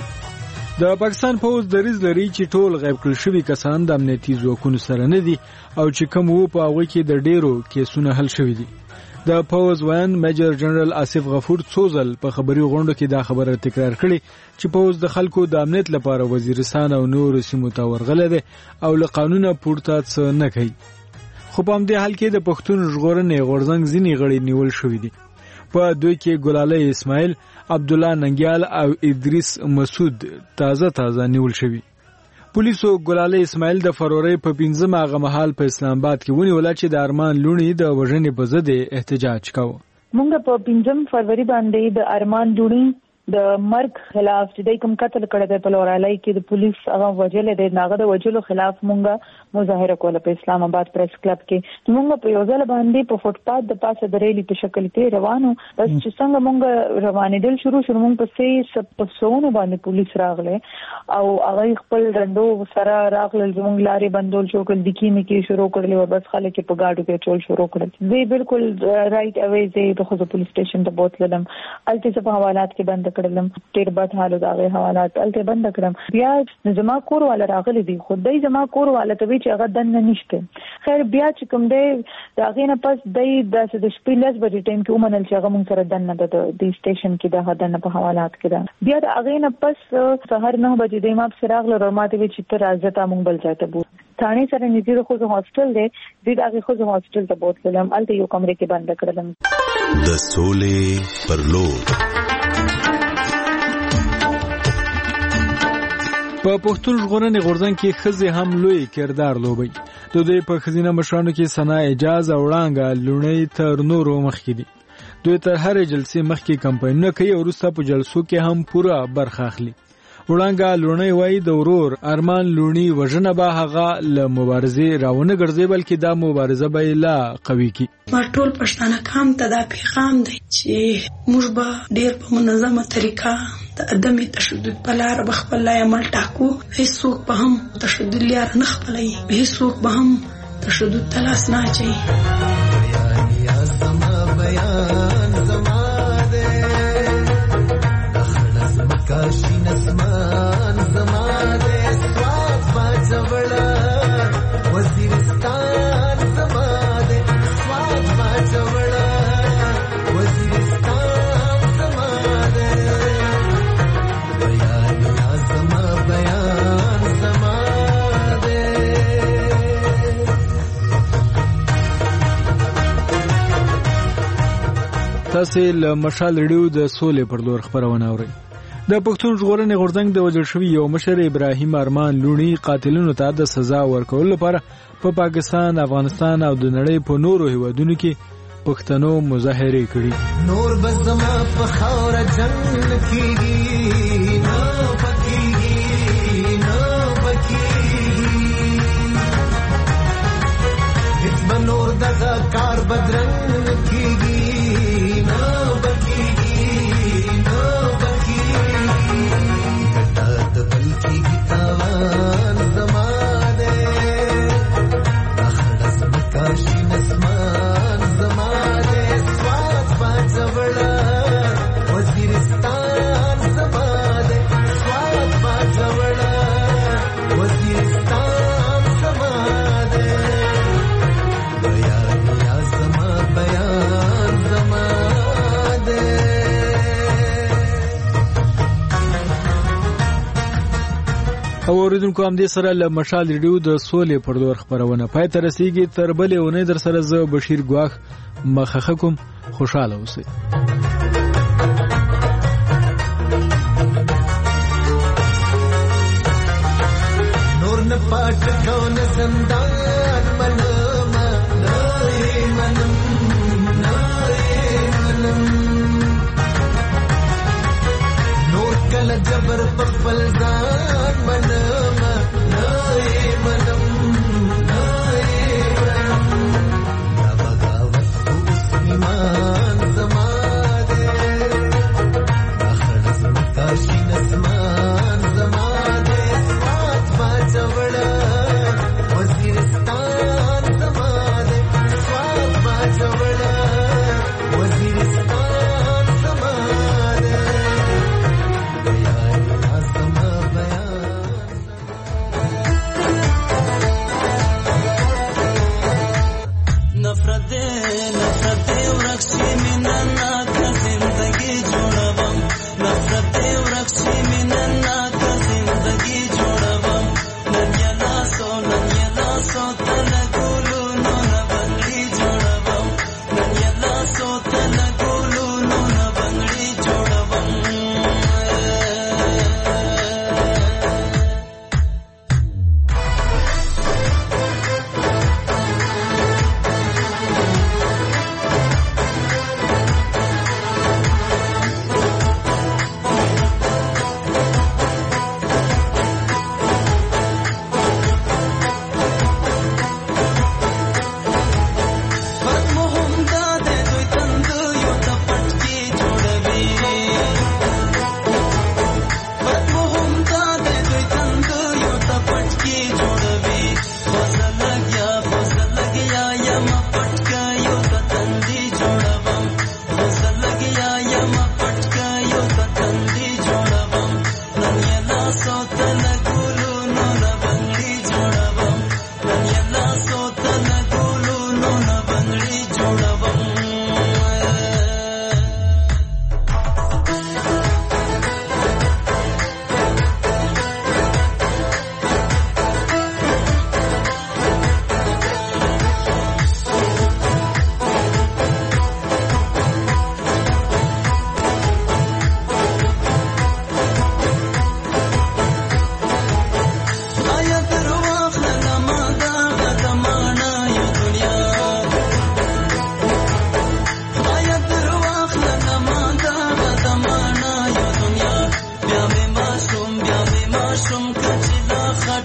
د پاکستان پوز دریځ لري چې ټول غیب کړل شوي کسان د امنیتي ځواکونو سره نه دي او چې کوم وو په هغه کې د ډیرو کیسونه حل شوي دي. د پوز وان میجر جنرال آصف غفور څوزل په خبري غونډه کې دا خبره تکرار کړې چې پوز د خلکو د امنیت لپاره وزیرستان او نور سیمو ته ورغله ده او له قانونه پورته څه نه کوي. خو په همدې حال کې د پښتون ژغورنې غورځنګ ځینې غړي نیول شوي دي. په دوی کې ګلاله اسماعیل، عبد الله ننګیال او ادریس مسعود تازه تازه نیول شوي. پولیسو ګلاله اسماعیل د فروری په پنځمه هغه مهال په اسلام آباد کې ونیول چې د ارمان لونی د وژنې په ضد احتجاج کاوه. موږ په پنځم فروری باندې د ارمان لونی د مرګ خلاف چې د کوم قتل کړه د پلورالای کې د پولیس هغه وجل د ناغه د وجلو خلاف مونږه مظاهره کوله په اسلام آباد پریس کلب کې. مونږ په یو ځل باندې په فوټپات د پاسه د ریلی په شکل کې روانو، بس چې څنګه مونږ روانېدل شروع شو مونږ په سي سپسونه باندې پولیس راغله او هغه خپل رندو سره راغله، زموږ لارې بندول شو، کل دکی می کې شروع کړل او بس خلک په گاډو کې چول شروع کړل. زه بالکل رائټ اوی زه د خو پولیس سټیشن ته بوتلم، الته په حوالات کې بند کړلم، ډېر بد حالو دغه حوالات الته بند کړم. بیا زما کور والا راغلي دي، خدای زما کور والا ته وی چې هغه دنه نشته. خیر بیا چې کوم دی دغه نه پس دای د شپې لس بجې ټایم کې ومنل چې هغه مونږ سره دنه د دې سټیشن کې د هدنه په حوالات کې ده. بیا د هغه نه پس سحر نه بجې د ما په راغله ورماته وی چې تر ازته مونږ بل ځای ته بو ثاني سره نږدې د خو هاستل دی، د هغه خو هاستل ته بوتلم، الته یو کمرې کې بند کړلم. د سولې پر لور په پښتون ژغورنې غورځنګ کې ښځې هم لوی کردار لوبوي. د دوی په ښځینه مشرانو کې سنا اجاز او وړانګه لونی تر نورو مخکې دي. دوی تر هرې جلسې مخکې کمپاینونه کوي او وروسته په جلسو کې هم پوره برخه اخلي. وړانګه لونی وایي د ورور ارمان لونی وژنه به هغه له مبارزې راونه ګرځي، بلکې دا مبارزه به یې لا قوي کړي. ما ټول پښتانه قام ته دا پیغام دی چې موږ به ډېر په منظمه طریقه د عدم تشدد په لار به خپل عمل ټاکو. هیڅوک به هم تشدد لار نه خپلوي، هیڅوک به هم تشدد ته لاس نه اچوي. کاشي نسمان زما دې سواد باجوړه وزیرستان زما دې سواد باجوړه تاسو له مشال ریډیو د سولې پر لور خبرونه اورئ. د پښتون ژغورنې غورځنګ د وژل شوي یو مشر ابراهیم ارمان لونی قاتلونو ته د سزا ورکولو لپاره په پاکستان، افغانستان او د نړۍ په نورو هیوادونو کې پښتنو مظاهره کړي. نور بزما په خاور جنگ کیږي نو پکېږي نو پکېږي هیڅ بنور دغه کار بدرنګ کیږي نو پکېږي نو پکېږي کټات بل کیږي تاوان زما ده اخړه زمکا شي نسمان زما ده سواد باجوړه وزیرستان زما ده سواد باجوړه وزیرستان زما ده بیان یا زما بیان زما ده. اوریدونکو هم دې سره له مشال ریډیو د سولې پر لور خبرونه پای ته رسیږي. تر بلې اونۍ در سره زه بشیر ګواخ مخه کوم. خوشاله اوسئ. نور نه پټ کو نه زندان منما نه منم نه منم نور کله جبر په خپل ځان منما نه منم نه منم دا بغاوت اوس ایمان زما ده دا خړ زمکا شي نسمان زما ده سواد باجوړه وزیرستان زما ده سواد باجوړه وزیرستان زما ده بیان یا زما بیان. نفرت دے نفرت دے ورکشی مننا کا زندگی جوړوم نفرت دے ورکشی مننا کا زندگی جوړوم نن یا لاسو نن یا لاسو تل ګولو نو نه بنگړي جوړوم نن یا لاسو تل ګولو نو نه بنگړي جوړوم.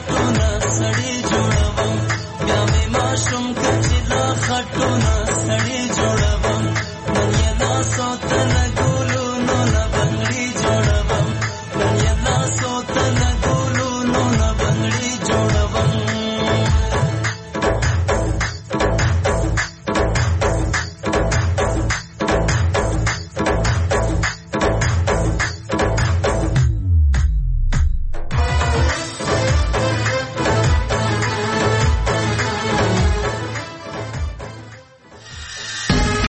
خټونه سړی